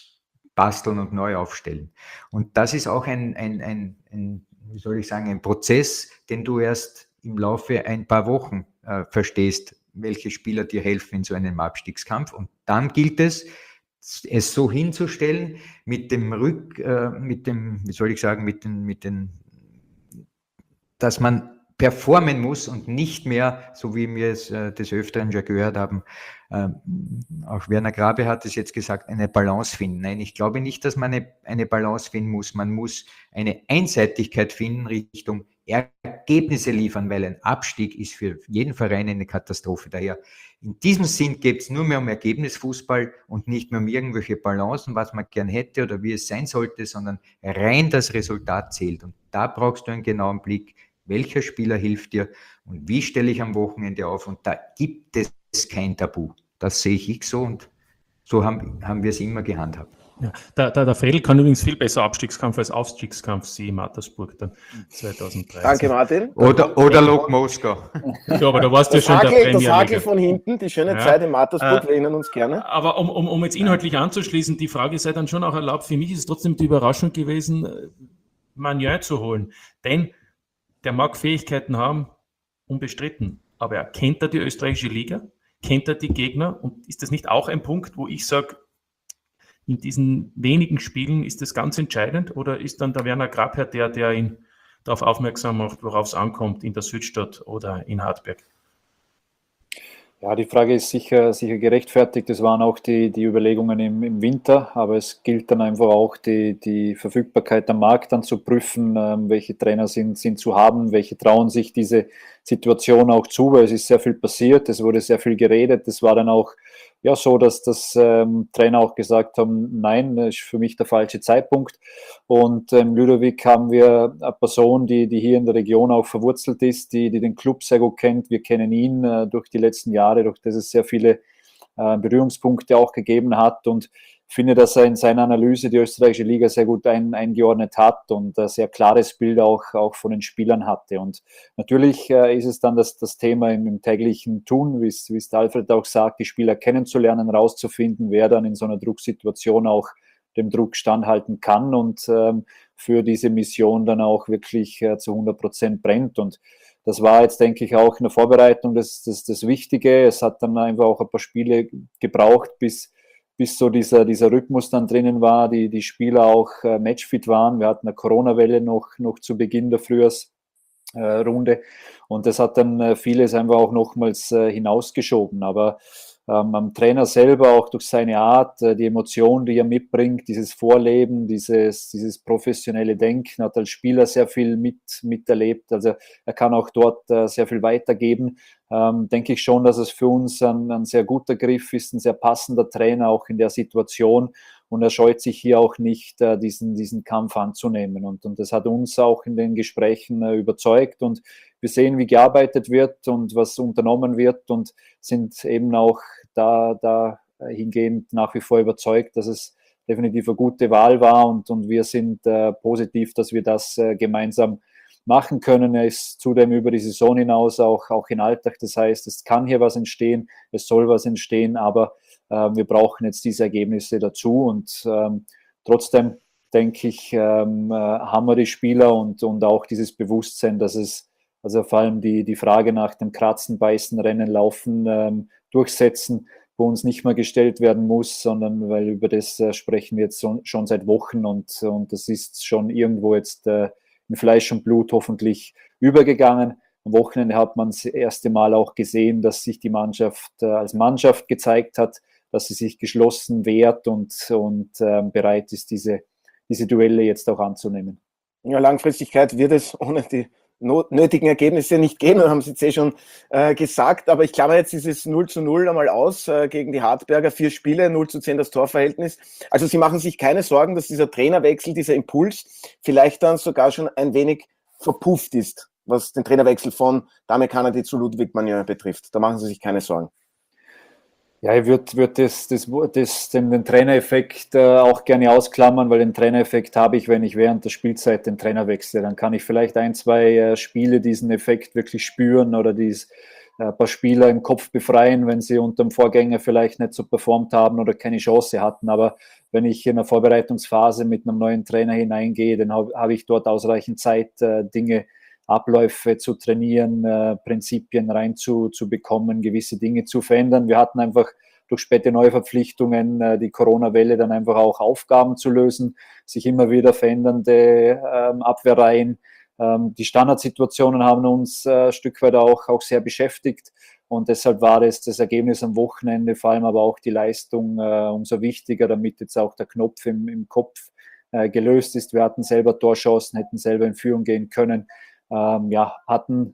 basteln und neu aufstellen. Und das ist auch ein, ein, ein, ein wie soll ich sagen, ein Prozess, den du erst im Laufe ein paar Wochen äh, verstehst, welche Spieler dir helfen in so einem Abstiegskampf. Und dann gilt es, es so hinzustellen, mit dem Rück, äh, mit dem, wie soll ich sagen, mit den, mit den, dass man performen muss und nicht mehr, so wie wir es äh, des Öfteren schon gehört haben, äh, auch Werner Grabe hat es jetzt gesagt, eine Balance finden. Nein, ich glaube nicht, dass man eine, eine Balance finden muss. Man muss eine Einseitigkeit finden Richtung Ergebnisse liefern, weil ein Abstieg ist für jeden Verein eine Katastrophe. Daher in diesem Sinn geht es nur mehr um Ergebnisfußball und nicht mehr um irgendwelche Balancen, was man gern hätte oder wie es sein sollte, sondern rein das Resultat zählt. Und da brauchst du einen genauen Blick, welcher Spieler hilft dir und wie stelle ich am Wochenende auf. Und da gibt es kein Tabu. Das sehe ich so und so haben, haben wir es immer gehandhabt. Ja, der, der, der Fredl kann übrigens viel besser Abstiegskampf als Aufstiegskampf sehen in Mattersburg dann zweitausenddreizehn. Danke, Martin. Oder, oder Lok Moskau. Ja, aber da warst du ja schon Hagel, der das Hagel Premier. von hinten, die schöne Ja. Zeit in Mattersburg, Äh, wir erinnern uns gerne. Aber um, um, um jetzt inhaltlich anzuschließen, die Frage sei dann schon auch erlaubt, für mich ist es trotzdem die Überraschung gewesen, Magnin zu holen. Denn der mag Fähigkeiten haben, unbestritten. Aber er kennt er die österreichische Liga? Kennt er die Gegner? Und ist das nicht auch ein Punkt, wo ich sage, in diesen wenigen Spielen ist das ganz entscheidend? Oder ist dann der Werner Grabherr der, der ihn darauf aufmerksam macht, worauf es ankommt, in der Südstadt oder in Hartberg? Ja, die Frage ist sicher, sicher gerechtfertigt. Das waren auch die, die Überlegungen im, im Winter, aber es gilt dann einfach auch, die, die Verfügbarkeit am Markt dann zu prüfen, ähm, welche Trainer sind, sind zu haben, welche trauen sich diese Situation auch zu, weil es ist sehr viel passiert, es wurde sehr viel geredet. Es war dann auch ja so, dass das ähm, Trainer auch gesagt haben, nein, das ist für mich der falsche Zeitpunkt. Und in ähm, Ludovic haben wir eine Person, die, die hier in der Region auch verwurzelt ist, die, die den Club sehr gut kennt. Wir kennen ihn äh, durch die letzten Jahre, durch das es sehr viele äh, Berührungspunkte auch gegeben hat, und finde, dass er in seiner Analyse die österreichische Liga sehr gut ein, eingeordnet hat und ein sehr klares Bild auch, auch von den Spielern hatte. Und natürlich äh, ist es dann das, das Thema im, im täglichen Tun, wie es, wie es Alfred auch sagt, die Spieler kennenzulernen, rauszufinden, wer dann in so einer Drucksituation auch dem Druck standhalten kann und ähm, für diese Mission dann auch wirklich äh, zu hundert Prozent brennt. Und das war jetzt, denke ich, auch in der Vorbereitung das, das, das Wichtige. Es hat dann einfach auch ein paar Spiele gebraucht, bis, bis so dieser, dieser Rhythmus dann drinnen war, die, die Spieler auch äh, matchfit waren. Wir hatten eine Corona-Welle noch, noch zu Beginn der Frühjahrsrunde äh, und das hat dann äh, vieles einfach auch nochmals äh, hinausgeschoben. Aber ähm, am Trainer selber, auch durch seine Art, äh, die Emotion, die er mitbringt, dieses Vorleben, dieses, dieses professionelle Denken, hat als Spieler sehr viel mit, miterlebt. Also er kann auch dort äh, sehr viel weitergeben. Ähm, denke ich schon, dass es für uns ein, ein sehr guter Griff ist, ein sehr passender Trainer auch in der Situation. Und er scheut sich hier auch nicht, äh, diesen, diesen Kampf anzunehmen. Und, und das hat uns auch in den Gesprächen äh, überzeugt. Und wir sehen, wie gearbeitet wird und was unternommen wird und sind eben auch da, da hingehend nach wie vor überzeugt, dass es definitiv eine gute Wahl war. Und, und wir sind äh, positiv, dass wir das äh, gemeinsam machen können. Er ist zudem über die Saison hinaus auch, auch in Alltag. Das heißt, es kann hier was entstehen, es soll was entstehen, aber äh, wir brauchen jetzt diese Ergebnisse dazu. Und ähm, trotzdem, denke ich, ähm, äh, haben wir die Spieler und, und auch dieses Bewusstsein, dass es, also vor allem die, die Frage nach dem Kratzen, Beißen, Rennen, Laufen, ähm, Durchsetzen, wo uns nicht mehr gestellt werden muss, sondern weil über das äh, sprechen wir jetzt so, schon seit Wochen und, und das ist schon irgendwo jetzt äh, in Fleisch und Blut hoffentlich übergegangen. Am Wochenende hat man das erste Mal auch gesehen, dass sich die Mannschaft äh, als Mannschaft gezeigt hat, dass sie sich geschlossen wehrt und, und äh, bereit ist, diese, diese Duelle jetzt auch anzunehmen. Ja, Langfristigkeit wird es ohne die nötigen Ergebnisse nicht gehen, haben Sie jetzt eh schon äh, gesagt, aber ich klammer jetzt dieses null zu null einmal aus äh, gegen die Hartberger, vier Spiele, null zu zehn das Torverhältnis. Also Sie machen sich keine Sorgen, dass dieser Trainerwechsel, dieser Impuls vielleicht dann sogar schon ein wenig verpufft ist, was den Trainerwechsel von Dame Kanadi zu Ludwig Magnin betrifft. Da machen Sie sich keine Sorgen. Ja, ich würde würd das, das, das, den, den Trainereffekt äh, auch gerne ausklammern, weil den Trainereffekt habe ich, wenn ich während der Spielzeit den Trainer wechsle. Dann kann ich vielleicht ein, zwei äh, Spiele diesen Effekt wirklich spüren oder dies, äh, ein paar Spieler im Kopf befreien, wenn sie unter dem Vorgänger vielleicht nicht so performt haben oder keine Chance hatten. Aber wenn ich in einer Vorbereitungsphase mit einem neuen Trainer hineingehe, dann habe hab ich dort ausreichend Zeit, äh, Dinge Abläufe zu trainieren, äh, Prinzipien reinzubekommen, gewisse Dinge zu verändern. Wir hatten einfach durch späte Neuverpflichtungen äh, die Corona-Welle dann einfach auch Aufgaben zu lösen, sich immer wieder verändernde ähm, Abwehrreihen. Ähm, die Standardsituationen haben uns äh, ein Stück weit auch, auch sehr beschäftigt und deshalb war es das Ergebnis am Wochenende, vor allem aber auch die Leistung äh, umso wichtiger, damit jetzt auch der Knopf im, im Kopf äh, gelöst ist. Wir hatten selber Torchancen, hätten selber in Führung gehen können. Ähm, ja, hatten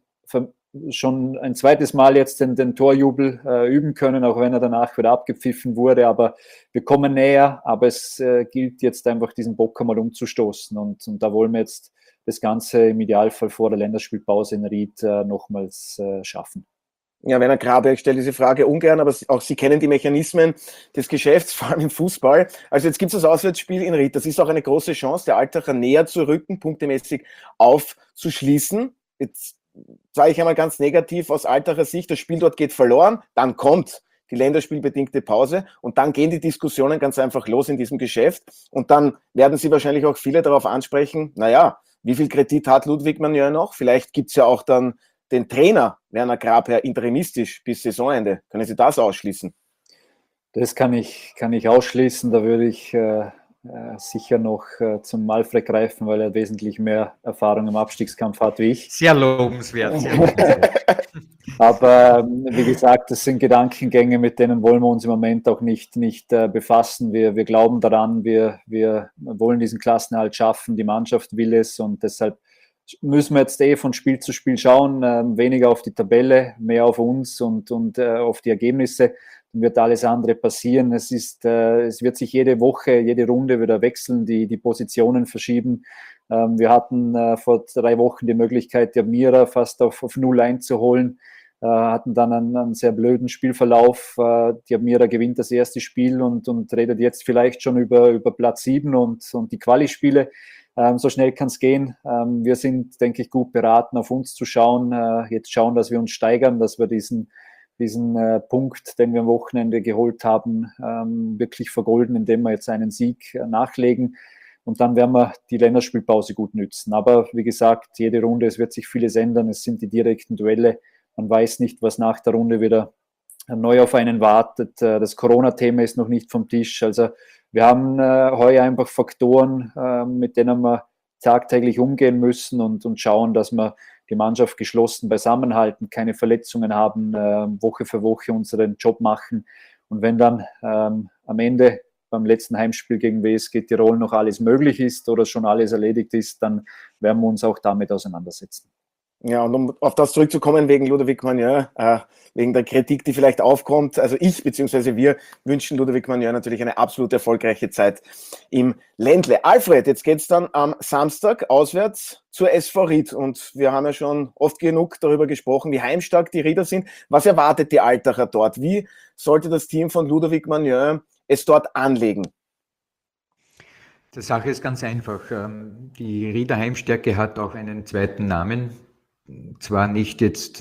schon ein zweites Mal jetzt den, den Torjubel äh, üben können, auch wenn er danach wieder abgepfiffen wurde, aber wir kommen näher, aber es äh, gilt jetzt einfach diesen Bock einmal umzustoßen und, und da wollen wir jetzt das Ganze im Idealfall vor der Länderspielpause in Ried äh, nochmals äh, schaffen. Ja, Werner Grabe, ich stelle diese Frage ungern, aber auch Sie kennen die Mechanismen des Geschäfts, vor allem im Fußball. Also jetzt gibt es das Auswärtsspiel in Ried. Das ist auch eine große Chance, der Altacher näher zu rücken, punktemäßig aufzuschließen. Jetzt sage ich einmal ganz negativ aus Altacher Sicht, das Spiel dort geht verloren, dann kommt die länderspielbedingte Pause und dann gehen die Diskussionen ganz einfach los in diesem Geschäft und dann werden Sie wahrscheinlich auch viele darauf ansprechen, naja, wie viel Kredit hat Ludwig Magnin noch? Vielleicht gibt es ja auch dann den Trainer Werner Grabherr interimistisch bis Saisonende. Können Sie das ausschließen? Das kann ich, kann ich ausschließen. Da würde ich äh, äh, sicher noch äh, zum Alfred greifen, weil er wesentlich mehr Erfahrung im Abstiegskampf hat wie ich. Sehr lobenswert. Sehr lobenswert. Aber ähm, wie gesagt, das sind Gedankengänge, mit denen wollen wir uns im Moment auch nicht, nicht äh, befassen. Wir, wir glauben daran, wir, wir wollen diesen Klassenerhalt schaffen, die Mannschaft will es und deshalb müssen wir jetzt eh von Spiel zu Spiel schauen, äh, weniger auf die Tabelle, mehr auf uns und, und äh, auf die Ergebnisse. Dann wird alles andere passieren. Es ist, äh, es wird sich jede Woche, jede Runde wieder wechseln, die, die Positionen verschieben. Ähm, wir hatten äh, vor drei Wochen die Möglichkeit, die Admira fast auf, auf null einzuholen, äh, hatten dann einen, einen sehr blöden Spielverlauf. Äh, die Admira gewinnt das erste Spiel und, und redet jetzt vielleicht schon über, über Platz sieben und, und die Quali-Spiele. Ähm, so schnell kann es gehen. Ähm, wir sind, denke ich, gut beraten, auf uns zu schauen. Äh, jetzt schauen, dass wir uns steigern, dass wir diesen, diesen äh, Punkt, den wir am Wochenende geholt haben, ähm, wirklich vergolden, indem wir jetzt einen Sieg äh, nachlegen. Und dann werden wir die Länderspielpause gut nützen. Aber wie gesagt, jede Runde, es wird sich vieles ändern. Es sind die direkten Duelle. Man weiß nicht, was nach der Runde wieder neu auf einen wartet. Das Corona-Thema ist noch nicht vom Tisch. Also wir haben äh, heuer einfach Faktoren, äh, mit denen wir tagtäglich umgehen müssen und, und schauen, dass wir die Mannschaft geschlossen beisammenhalten, keine Verletzungen haben, äh, Woche für Woche unseren Job machen. Und wenn dann ähm, am Ende beim letzten Heimspiel gegen W S G Tirol noch alles möglich ist oder schon alles erledigt ist, dann werden wir uns auch damit auseinandersetzen. Ja, und um auf das zurückzukommen, wegen Ludovic Magnin, äh, wegen der Kritik, die vielleicht aufkommt, also ich bzw. wir wünschen Ludovic Magnin natürlich eine absolut erfolgreiche Zeit im Ländle. Alfred, jetzt geht's dann am Samstag auswärts zur S V Ried und wir haben ja schon oft genug darüber gesprochen, wie heimstark die Rieder sind. Was erwartet die Altacher dort? Wie sollte das Team von Ludovic Magnin es dort anlegen? Die Sache ist ganz einfach. Die Rieder Heimstärke hat auch einen zweiten Namen. Zwar nicht jetzt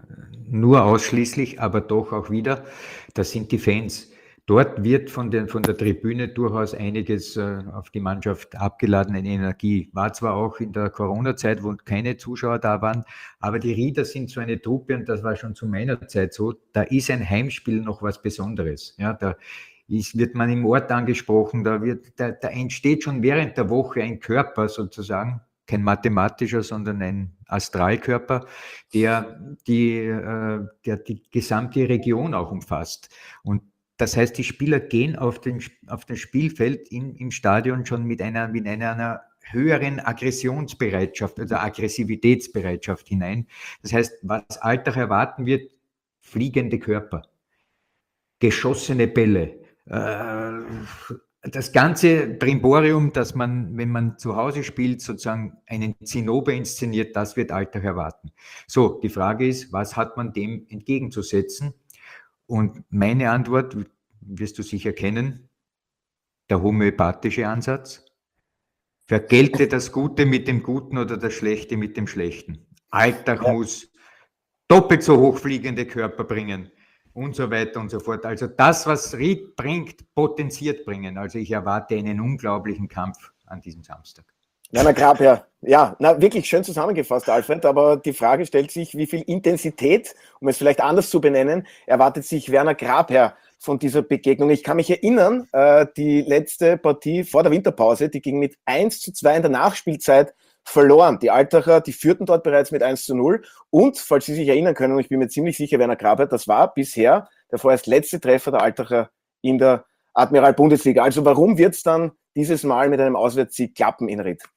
nur ausschließlich, aber doch auch wieder. Das sind die Fans. Dort wird von, den, von der Tribüne durchaus einiges auf die Mannschaft abgeladen in Energie. War zwar auch in der Corona-Zeit, wo keine Zuschauer da waren, aber die Rieder sind so eine Truppe, und das war schon zu meiner Zeit so, da ist ein Heimspiel noch was Besonderes. Ja, da ist, wird man im Ort angesprochen, da, wird, da, da entsteht schon während der Woche ein Körper sozusagen, kein mathematischer, sondern ein Astralkörper, der die, äh, der die gesamte Region auch umfasst. Und das heißt, die Spieler gehen auf den, auf das Spielfeld in, im Stadion schon mit einer, mit einer, einer höheren Aggressionsbereitschaft, also Aggressivitätsbereitschaft hinein. Das heißt, was Altach erwarten wird, fliegende Körper, geschossene Bälle, äh, das ganze Brimborium, dass man, wenn man zu Hause spielt, sozusagen einen Zinnober inszeniert, das wird Altach erwarten. So, die Frage ist, was hat man dem entgegenzusetzen? Und meine Antwort, wirst du sicher kennen, der homöopathische Ansatz. Vergelte das Gute mit dem Guten oder das Schlechte mit dem Schlechten. Altach ja. muss doppelt so hochfliegende Körper bringen. Und so weiter und so fort. Also das, was Ried bringt, potenziert bringen. Also ich erwarte einen unglaublichen Kampf an diesem Samstag. Werner Grabherr, ja, na, wirklich schön zusammengefasst, Alfred, aber die Frage stellt sich, wie viel Intensität, um es vielleicht anders zu benennen, erwartet sich Werner Grabherr von dieser Begegnung? Ich kann mich erinnern, äh, die letzte Partie vor der Winterpause, die ging mit eins zu zwei in der Nachspielzeit verloren. Die Altacher, die führten dort bereits mit eins zu null und, falls Sie sich erinnern können, und ich bin mir ziemlich sicher, Werner Grabherr, das war bisher der vorerst letzte Treffer der Altacher in der Admiral-Bundesliga. Also warum wird es dann dieses Mal mit einem Auswärtssieg klappen in Ried?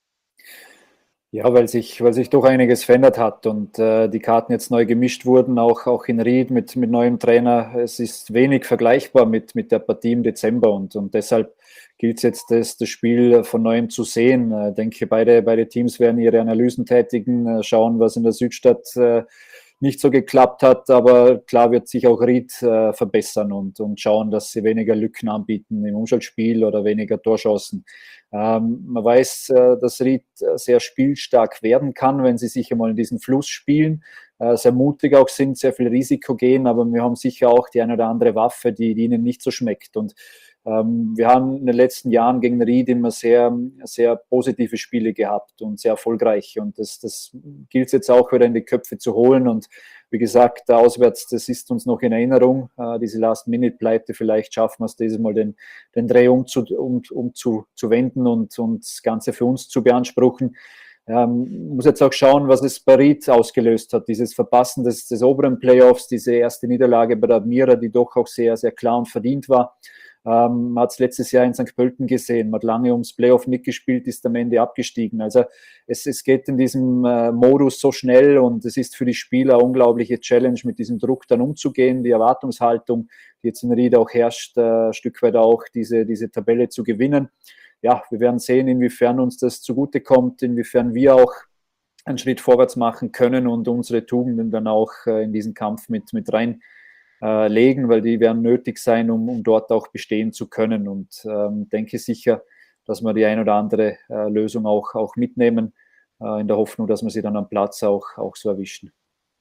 Ja, weil sich, weil sich doch einiges verändert hat und äh, die Karten jetzt neu gemischt wurden, auch, auch in Ried mit, mit neuem Trainer. Es ist wenig vergleichbar mit, mit der Partie im Dezember und, und deshalb gilt es jetzt, das, das Spiel von Neuem zu sehen. Ich äh, denke, beide, beide Teams werden ihre Analysen tätigen, äh, schauen, was in der Südstadt äh, nicht so geklappt hat, aber klar wird sich auch Ried äh, verbessern und, und schauen, dass sie weniger Lücken anbieten im Umschaltspiel oder weniger Torchancen. Ähm, man weiß, äh, dass Ried sehr spielstark werden kann, wenn sie sich einmal in diesen Fluss spielen, äh, sehr mutig auch sind, sehr viel Risiko gehen, aber wir haben sicher auch die eine oder andere Waffe, die, die ihnen nicht so schmeckt. Und ähm, wir haben in den letzten Jahren gegen Ried immer sehr, sehr positive Spiele gehabt und sehr erfolgreich. Und das, das gilt jetzt auch wieder in die Köpfe zu holen. Und wie gesagt, auswärts, das ist uns noch in Erinnerung, äh, diese Last-Minute-Pleite. Vielleicht schaffen wir es dieses Mal, den, den Dreh um, zu, um, um zu, zu wenden und, und das Ganze für uns zu beanspruchen. Ähm, muss jetzt auch schauen, was es bei Ried ausgelöst hat. Dieses Verpassen des, des oberen Playoffs, diese erste Niederlage bei der Admira, die doch auch sehr, sehr klar und verdient war. Ähm, man hat es letztes Jahr in Sankt Pölten gesehen, man hat lange ums Playoff mitgespielt, ist am Ende abgestiegen. Also es, es geht in diesem äh, Modus so schnell und es ist für die Spieler eine unglaubliche Challenge, mit diesem Druck dann umzugehen, die Erwartungshaltung, die jetzt in Ried auch herrscht, äh, ein Stück weit auch diese, diese Tabelle zu gewinnen. Ja, wir werden sehen, inwiefern uns das zugutekommt, inwiefern wir auch einen Schritt vorwärts machen können und unsere Tugenden dann auch äh, in diesen Kampf mit, mit rein Äh, legen, weil die werden nötig sein, um, um dort auch bestehen zu können. Und ähm, denke sicher, dass wir die ein oder andere äh, Lösung auch, auch mitnehmen, äh, in der Hoffnung, dass wir sie dann am Platz auch, auch so erwischen.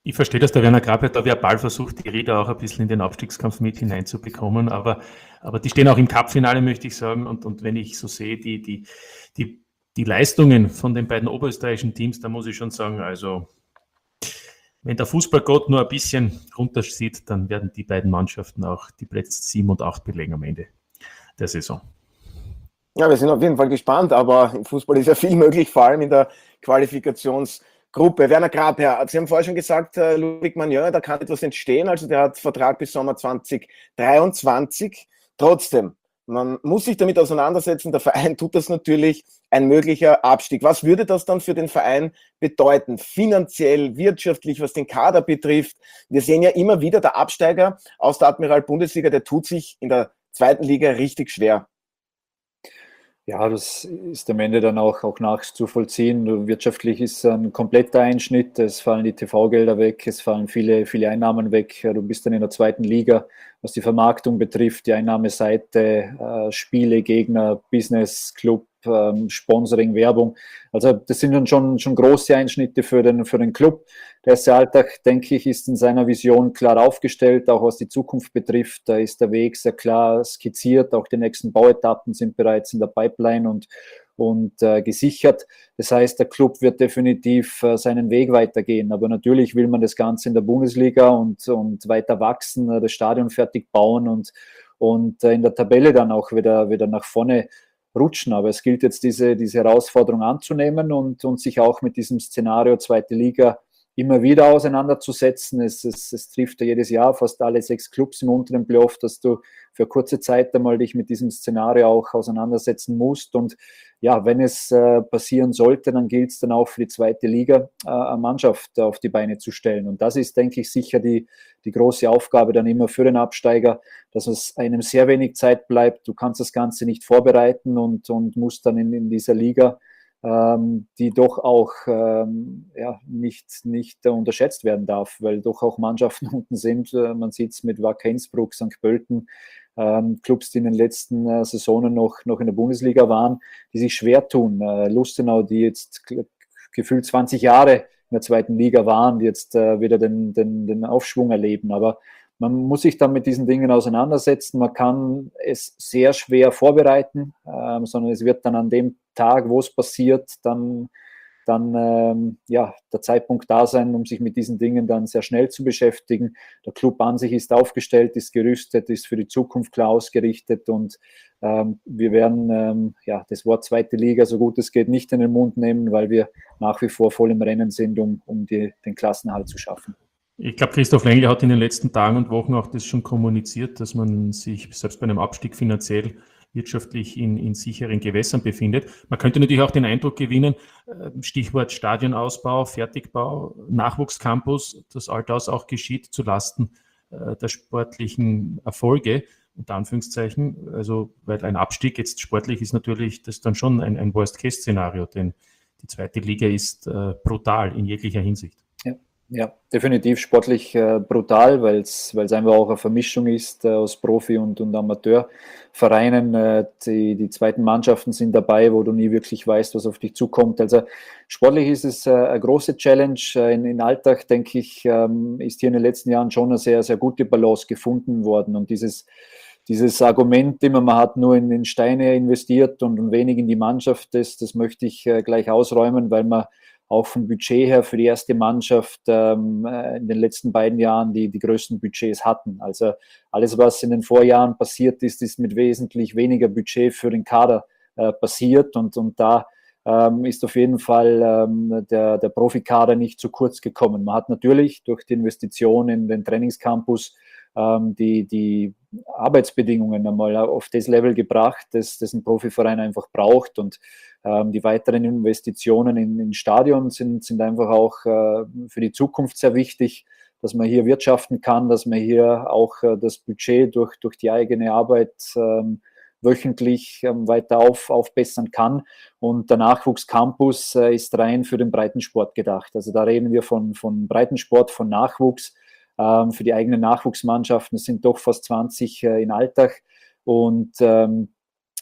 Ich verstehe, dass der Werner Grabherr da verbal versucht, die Rieder auch ein bisschen in den Abstiegskampf mit hineinzubekommen, aber, aber die stehen auch im Cup-Finale, möchte ich sagen, und, und wenn ich so sehe, die, die, die, die Leistungen von den beiden oberösterreichischen Teams, da muss ich schon sagen, also wenn der Fußballgott nur ein bisschen runtersieht, dann werden die beiden Mannschaften auch die Plätze sieben und acht belegen am Ende der Saison. Ja, wir sind auf jeden Fall gespannt, aber im Fußball ist ja viel möglich, vor allem in der Qualifikationsgruppe. Werner Grabherr, Sie haben vorher schon gesagt, Ludwig Magnier, da kann etwas entstehen, also der hat Vertrag bis Sommer zwanzig dreiundzwanzig. Trotzdem, man muss sich damit auseinandersetzen, der Verein tut das natürlich, ein möglicher Abstieg. Was würde das dann für den Verein bedeuten? Finanziell, wirtschaftlich, was den Kader betrifft? Wir sehen ja immer wieder, der Absteiger aus der Admiral-Bundesliga, der tut sich in der zweiten Liga richtig schwer. Ja, das ist am Ende dann auch, auch nachzuvollziehen. Wirtschaftlich ist ein kompletter Einschnitt. Es fallen die T V-Gelder weg, es fallen viele, viele Einnahmen weg. Du bist dann in der zweiten Liga, was die Vermarktung betrifft, die Einnahmeseite, äh, Spiele, Gegner, Business, Club, ähm, Sponsoring, Werbung. Also das sind dann schon, schon große Einschnitte für den, für den Club. Der erste Alltag, denke ich, ist in seiner Vision klar aufgestellt, auch was die Zukunft betrifft. Da ist der Weg sehr klar skizziert. Auch die nächsten Bauetappen sind bereits in der Pipeline und, und äh, gesichert. Das heißt, der Club wird definitiv äh, seinen Weg weitergehen. Aber natürlich will man das Ganze in der Bundesliga und, und weiter wachsen, äh, das Stadion fertig bauen und, und äh, in der Tabelle dann auch wieder, wieder nach vorne rutschen. Aber es gilt jetzt, diese, diese Herausforderung anzunehmen und, und sich auch mit diesem Szenario zweite Liga immer wieder auseinanderzusetzen. Es, es, es trifft ja jedes Jahr fast alle sechs Clubs im unteren Playoff, dass du für kurze Zeit einmal dich mit diesem Szenario auch auseinandersetzen musst. Und ja, wenn es äh, passieren sollte, dann gilt es dann auch für die zweite Liga, äh, eine Mannschaft auf die Beine zu stellen. Und das ist, denke ich, sicher die, die große Aufgabe dann immer für den Absteiger, dass es einem sehr wenig Zeit bleibt. Du kannst das Ganze nicht vorbereiten und, und musst dann in, in dieser Liga, ähm, die doch auch ähm, ja, nicht, nicht äh, unterschätzt werden darf, weil doch auch Mannschaften unten sind. Äh, man sieht es mit Wacker Innsbruck, Sankt Pölten, ähm, Clubs, die in den letzten äh, Saisonen noch, noch in der Bundesliga waren, die sich schwer tun. Äh, Lustenau, die jetzt gefühlt zwanzig Jahre in der zweiten Liga waren, die jetzt äh, wieder den, den, den Aufschwung erleben. Aber man muss sich dann mit diesen Dingen auseinandersetzen. Man kann es sehr schwer vorbereiten, ähm, sondern es wird dann an dem Tag, wo es passiert, dann, dann ähm, ja, der Zeitpunkt da sein, um sich mit diesen Dingen dann sehr schnell zu beschäftigen. Der Club an sich ist aufgestellt, ist gerüstet, ist für die Zukunft klar ausgerichtet und ähm, wir werden ähm, ja, das Wort zweite Liga, so gut es geht, nicht in den Mund nehmen, weil wir nach wie vor voll im Rennen sind, um, um die, den Klassenerhalt zu schaffen. Ich glaube, Christoph Längli hat in den letzten Tagen und Wochen auch das schon kommuniziert, dass man sich selbst bei einem Abstieg finanziell wirtschaftlich in, in sicheren Gewässern befindet. Man könnte natürlich auch den Eindruck gewinnen, Stichwort Stadionausbau, Fertigbau, Nachwuchscampus, dass all das auch geschieht zulasten äh, der sportlichen Erfolge, unter Anführungszeichen. Also, weil ein Abstieg jetzt sportlich ist natürlich das dann schon ein, ein Worst-Case-Szenario, denn die zweite Liga ist äh, brutal in jeglicher Hinsicht. Ja. Ja, definitiv sportlich äh, brutal, weil es einfach auch eine Vermischung ist äh, aus Profi- und, und Amateurvereinen. Äh, die, die zweiten Mannschaften sind dabei, wo du nie wirklich weißt, was auf dich zukommt. Also sportlich ist es äh, eine große Challenge. Äh, in, in Alltag, denke ich, ähm, ist hier in den letzten Jahren schon eine sehr, sehr gute Balance gefunden worden. Und dieses, dieses Argument, immer man hat nur in, in Steine investiert und, und wenig in die Mannschaft, das, das möchte ich äh, gleich ausräumen, weil man auch vom Budget her für die erste Mannschaft ähm, in den letzten beiden Jahren die, die größten Budgets hatten. Also alles, was in den Vorjahren passiert ist, ist mit wesentlich weniger Budget für den Kader äh, passiert und, und da ähm, ist auf jeden Fall ähm, der, der Profikader nicht zu kurz gekommen. Man hat natürlich durch die Investition in den Trainingscampus ähm, die, die Arbeitsbedingungen einmal auf das Level gebracht, das, das ein Profiverein einfach braucht und ähm, die weiteren Investitionen in, in Stadion sind, sind einfach auch äh, für die Zukunft sehr wichtig, dass man hier wirtschaften kann, dass man hier auch äh, das Budget durch, durch die eigene Arbeit ähm, wöchentlich ähm, weiter auf, aufbessern kann. Und der Nachwuchscampus äh, ist rein für den Breitensport gedacht. Also da reden wir von, von Breitensport, von Nachwuchs ähm, für die eigenen Nachwuchsmannschaften. Es sind doch fast zwanzig äh, in Alltag und ähm,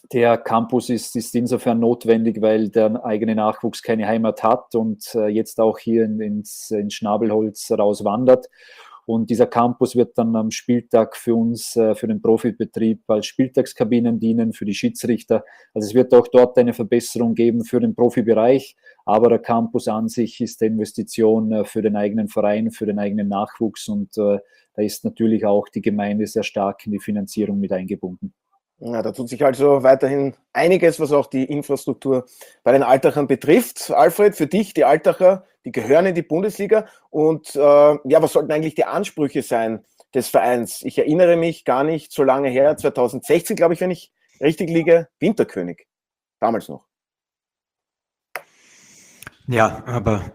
Der Campus ist, ist insofern notwendig, weil der eigene Nachwuchs keine Heimat hat und äh, jetzt auch hier in, ins, ins Schnabelholz rauswandert. Und dieser Campus wird dann am Spieltag für uns, äh, für den Profibetrieb als Spieltagskabinen dienen, für die Schiedsrichter. Also es wird auch dort eine Verbesserung geben für den Profibereich, aber der Campus an sich ist eine Investition äh, für den eigenen Verein, für den eigenen Nachwuchs und äh, da ist natürlich auch die Gemeinde sehr stark in die Finanzierung mit eingebunden. Ja, da tut sich also weiterhin einiges, was auch die Infrastruktur bei den Altachern betrifft. Alfred, für dich, die Altacher, die gehören in die Bundesliga. Und äh, ja, was sollten eigentlich die Ansprüche sein des Vereins? Ich erinnere mich gar nicht so lange her, zwanzig sechzehn, glaube ich, wenn ich richtig liege, Winterkönig. Damals noch. Ja, aber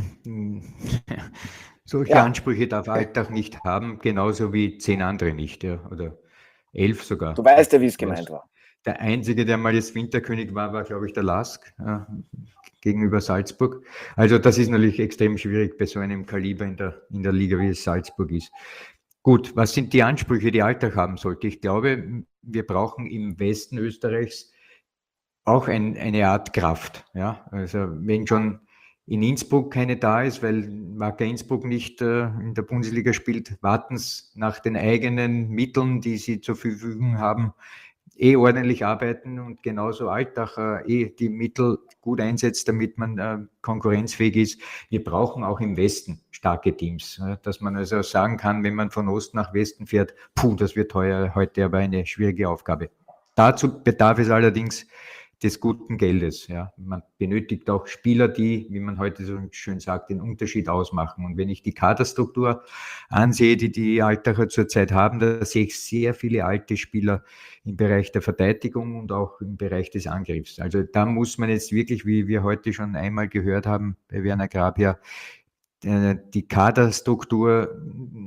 solche Ja. Ansprüche darf Altach nicht haben, genauso wie zehn andere nicht, ja, oder elf sogar. Du weißt ja, wie es gemeint war. Der Einzige, der mal jetzt Winterkönig war, war, glaube ich, der Lask äh, gegenüber Salzburg. Also das ist natürlich extrem schwierig bei so einem Kaliber in der, in der Liga, wie es Salzburg ist. Gut, was sind die Ansprüche, die Altach haben sollte? Ich glaube, wir brauchen im Westen Österreichs auch ein, eine Art Kraft. Ja? Also wenn schon in Innsbruck keine da ist, weil Wacker Innsbruck nicht äh, in der Bundesliga spielt, warten sie nach den eigenen Mitteln, die sie zur Verfügung haben, eh ordentlich arbeiten und genauso Altach äh, eh die Mittel gut einsetzt, damit man äh, konkurrenzfähig ist. Wir brauchen auch im Westen starke Teams, äh, dass man also sagen kann, wenn man von Osten nach Westen fährt, puh, das wird heuer, heute aber eine schwierige Aufgabe. Dazu bedarf es allerdings des guten Geldes. Ja. Man benötigt auch Spieler, die, wie man heute so schön sagt, den Unterschied ausmachen. Und wenn ich die Kaderstruktur ansehe, die die Altacher zurzeit haben, da sehe ich sehr viele alte Spieler im Bereich der Verteidigung und auch im Bereich des Angriffs. Also da muss man jetzt wirklich, wie wir heute schon einmal gehört haben bei Werner Grabherr, die Kaderstruktur,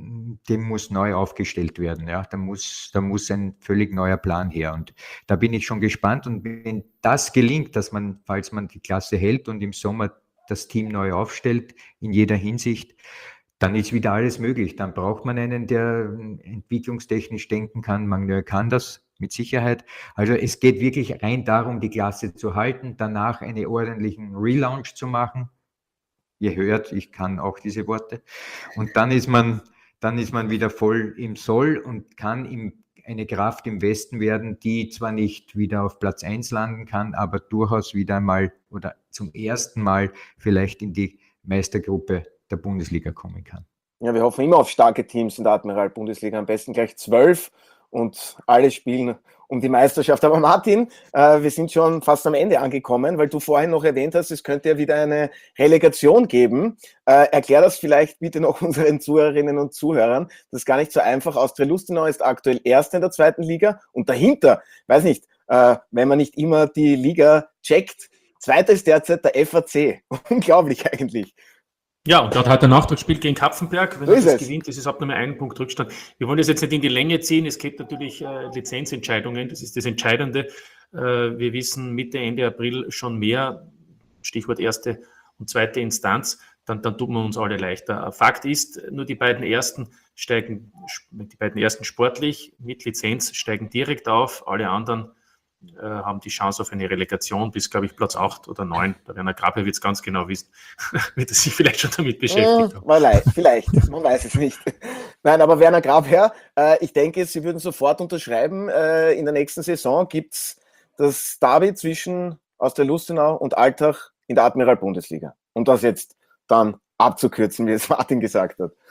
dem muss neu aufgestellt werden. Ja, da muss, da muss ein völlig neuer Plan her. Und da bin ich schon gespannt. Und wenn das gelingt, dass man, falls man die Klasse hält und im Sommer das Team neu aufstellt, in jeder Hinsicht, dann ist wieder alles möglich. Dann braucht man einen, der entwicklungstechnisch denken kann. Man kann das mit Sicherheit. Also es geht wirklich rein darum, die Klasse zu halten, danach einen ordentlichen Relaunch zu machen. Ihr hört, ich kann auch diese Worte. Und dann ist man, dann ist man wieder voll im Soll und kann im, eine Kraft im Westen werden, die zwar nicht wieder auf Platz eins landen kann, aber durchaus wieder einmal oder zum ersten Mal vielleicht in die Meistergruppe der Bundesliga kommen kann. Ja, wir hoffen immer auf starke Teams in der Admiral-Bundesliga, am besten gleich zwölf und alle spielen um die Meisterschaft. Aber Martin, äh, wir sind schon fast am Ende angekommen, weil du vorhin noch erwähnt hast, es könnte ja wieder eine Relegation geben. Äh, erklär das vielleicht bitte noch unseren Zuhörerinnen und Zuhörern. Das ist gar nicht so einfach. Austria Lustenau ist aktuell Erster in der zweiten Liga und dahinter, weiß nicht, äh, wenn man nicht immer die Liga checkt, Zweiter ist derzeit der F A C. Unglaublich eigentlich. Ja, und dort hat der Nachtragsspiel gegen Kapfenberg. Wenn So er ist das es. gewinnt, ist es ab nur einen Punkt Rückstand. Wir wollen das jetzt nicht in die Länge ziehen. Es gibt natürlich äh, Lizenzentscheidungen. Das ist das Entscheidende. Äh, wir wissen Mitte, Ende April schon mehr. Stichwort erste und zweite Instanz. Dann, dann tut man uns alle leichter. Fakt ist, nur die beiden ersten steigen, die beiden ersten sportlich mit Lizenz steigen direkt auf. Alle anderen äh, haben die Chance auf eine Relegation bis, glaube ich, Platz acht oder neun. Der Werner Grabherr wird es ganz genau wissen. Wird er sich vielleicht schon damit beschäftigt haben. Vielleicht, vielleicht, man weiß es nicht. Nein, aber Werner Grabherr, äh, ich denke, Sie würden sofort unterschreiben, äh, in der nächsten Saison gibt es das Derby zwischen Austria Lustenau und Altach in der Admiral-Bundesliga. Um das jetzt dann abzukürzen, wie es Martin gesagt hat.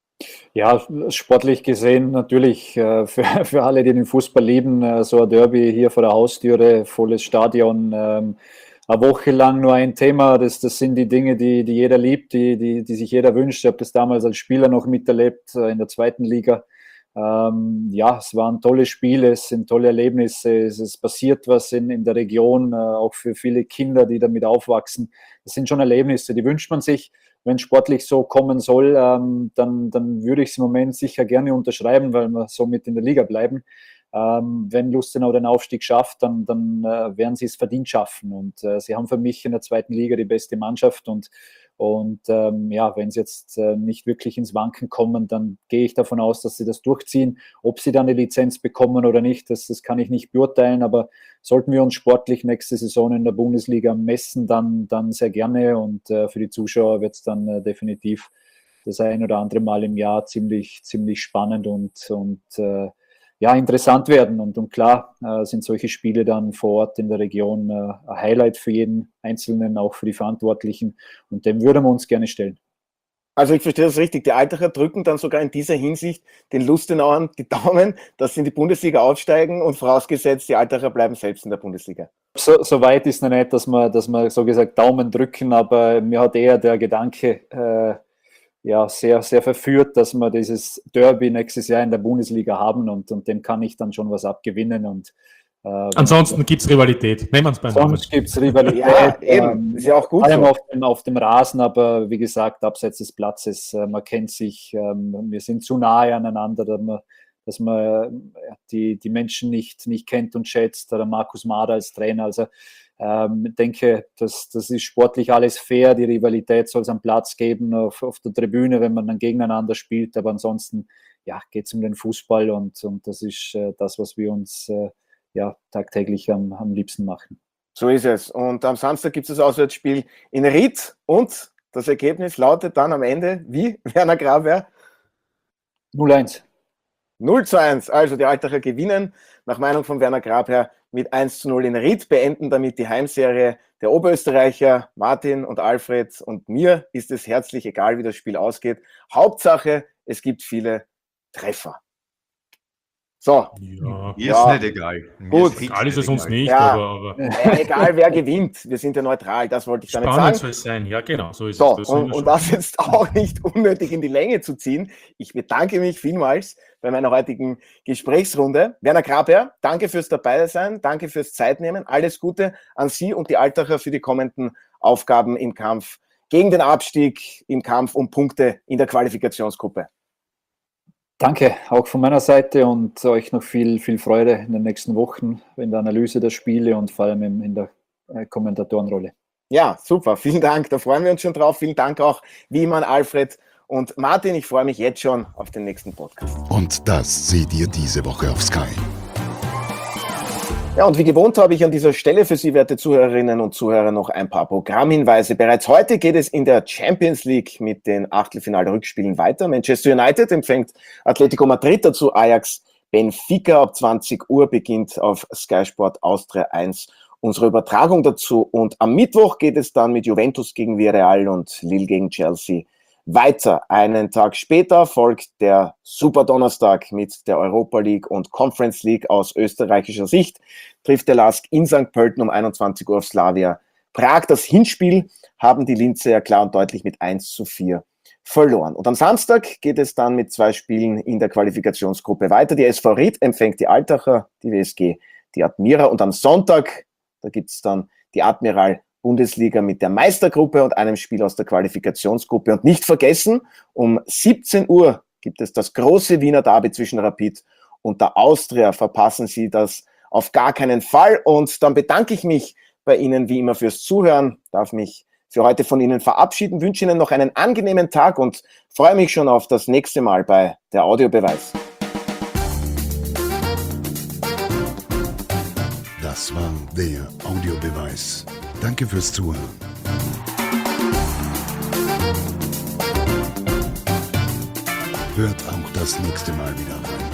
Ja, sportlich gesehen natürlich äh, für, für alle, die den Fußball lieben, äh, so ein Derby hier vor der Haustüre, volles Stadion, ähm, eine Woche lang nur ein Thema. Das, das sind die Dinge, die, die jeder liebt, die, die, die sich jeder wünscht. Ich habe das damals als Spieler noch miterlebt äh, in der zweiten Liga. Ähm, ja, es waren tolle Spiele, es sind tolle Erlebnisse, es, es passiert was in, in der Region, äh, auch für viele Kinder, die damit aufwachsen. Das sind schon Erlebnisse, die wünscht man sich. Wenn es sportlich so kommen soll, ähm, dann, dann würde ich es im Moment sicher gerne unterschreiben, weil wir somit in der Liga bleiben. Ähm, wenn Lustenau den Aufstieg schafft, dann, dann äh, werden sie es verdient schaffen. Und äh, sie haben für mich in der zweiten Liga die beste Mannschaft und, Und ähm, ja, wenn sie jetzt äh, nicht wirklich ins Wanken kommen, dann gehe ich davon aus, dass sie das durchziehen. Ob sie dann eine Lizenz bekommen oder nicht, das, das kann ich nicht beurteilen. Aber sollten wir uns sportlich nächste Saison in der Bundesliga messen, dann, dann sehr gerne. Und äh, für die Zuschauer wird es dann äh, definitiv das ein oder andere Mal im Jahr ziemlich, ziemlich spannend und, und äh, ja, interessant werden. Und, und klar äh, sind solche Spiele dann vor Ort in der Region äh, ein Highlight für jeden Einzelnen, auch für die Verantwortlichen. Und dem würden wir uns gerne stellen. Also ich verstehe das richtig. Die Altacher drücken dann sogar in dieser Hinsicht den Lustenauern die Daumen, dass sie in die Bundesliga aufsteigen und vorausgesetzt, die Altacher bleiben selbst in der Bundesliga. So, so weit ist noch nicht, dass wir, dass wir so gesagt Daumen drücken, aber mir hat eher der Gedanke äh, ja, sehr, sehr verführt, dass wir dieses Derby nächstes Jahr in der Bundesliga haben und, und dem kann ich dann schon was abgewinnen. Und, äh, ansonsten gibt es Rivalität. Nehmen wir es beim Namen. Sonst gibt es Rivalität. Ja, eben. Ähm, ist ja auch gut vor allem so. auf dem, auf dem Rasen, aber wie gesagt, abseits des Platzes, äh, man kennt sich, ähm, wir sind zu nahe aneinander, dass man, dass man äh, die, die Menschen nicht, nicht kennt und schätzt. Oder Markus Mader als Trainer, also Ähm, ich denke, das, das ist sportlich alles fair. Die Rivalität soll es am Platz geben, auf, auf der Tribüne, wenn man dann gegeneinander spielt. Aber ansonsten ja, geht es um den Fußball und, und das ist äh, das, was wir uns äh, ja, tagtäglich am, am liebsten machen. So ist es. Und am Samstag gibt es das Auswärtsspiel in Ried und das Ergebnis lautet dann am Ende wie, Werner Grabherr? null eins. null zu eins. Also die Altacher gewinnen nach Meinung von Werner Grabherr mit eins zu null in Ried, beenden damit die Heimserie der Oberösterreicher. Martin und Alfred und mir ist es herzlich egal, wie das Spiel ausgeht. Hauptsache, es gibt viele Treffer. So. Ja, Mir Ja. ist nicht egal. Mir Gut. ist egal ist es uns egal. nicht, Ja. aber, aber Äh, egal wer gewinnt, wir sind ja neutral, das wollte ich damit spannend sagen. soll es sein. Ja, genau, so ist So, es. Das sind und, wir und schon. das jetzt auch nicht unnötig in die Länge zu ziehen. Ich bedanke mich vielmals bei meiner heutigen Gesprächsrunde. Werner Grabherr, danke fürs Dabeisein, danke fürs Zeitnehmen. Alles Gute an Sie und die Altacher für die kommenden Aufgaben im Kampf gegen den Abstieg, im Kampf um Punkte in der Qualifikationsgruppe. Danke, auch von meiner Seite und euch noch viel, viel Freude in den nächsten Wochen in der Analyse der Spiele und vor allem in, in der äh, Kommentatorenrolle. Ja, super, vielen Dank, da freuen wir uns schon drauf. Vielen Dank auch wie immer an Alfred und Martin. Ich freue mich jetzt schon auf den nächsten Podcast. Und das seht ihr diese Woche auf Sky. Ja, und wie gewohnt habe ich an dieser Stelle für Sie, werte Zuhörerinnen und Zuhörer, noch ein paar Programmhinweise. Bereits heute geht es in der Champions League mit den Achtelfinal-Rückspielen weiter. Manchester United empfängt Atletico Madrid, dazu Ajax Benfica. Ab zwanzig Uhr beginnt auf Sky Sport Austria eins unsere Übertragung dazu. Und am Mittwoch geht es dann mit Juventus gegen Villarreal und Lille gegen Chelsea weiter. Einen Tag später folgt der Super Donnerstag mit der Europa League und Conference League. Aus österreichischer Sicht trifft der LASK in Sankt Pölten um einundzwanzig Uhr auf Slavia Prag. Das Hinspiel haben die Linzer ja klar und deutlich mit eins zu vier verloren. Und am Samstag geht es dann mit zwei Spielen in der Qualifikationsgruppe weiter. Die S V Ried empfängt die Altacher, die W S G die Admira. Und am Sonntag, da gibt es dann die Admiral Bundesliga mit der Meistergruppe und einem Spiel aus der Qualifikationsgruppe. Und nicht vergessen, um siebzehn Uhr gibt es das große Wiener Derby zwischen Rapid und der Austria. Verpassen Sie das auf gar keinen Fall. Und dann bedanke ich mich bei Ihnen wie immer fürs Zuhören, darf mich für heute von Ihnen verabschieden, wünsche Ihnen noch einen angenehmen Tag und freue mich schon auf das nächste Mal bei der Audiobeweis. Das war der Audiobeweis. Danke fürs Zuhören. Hört auch das nächste Mal wieder rein.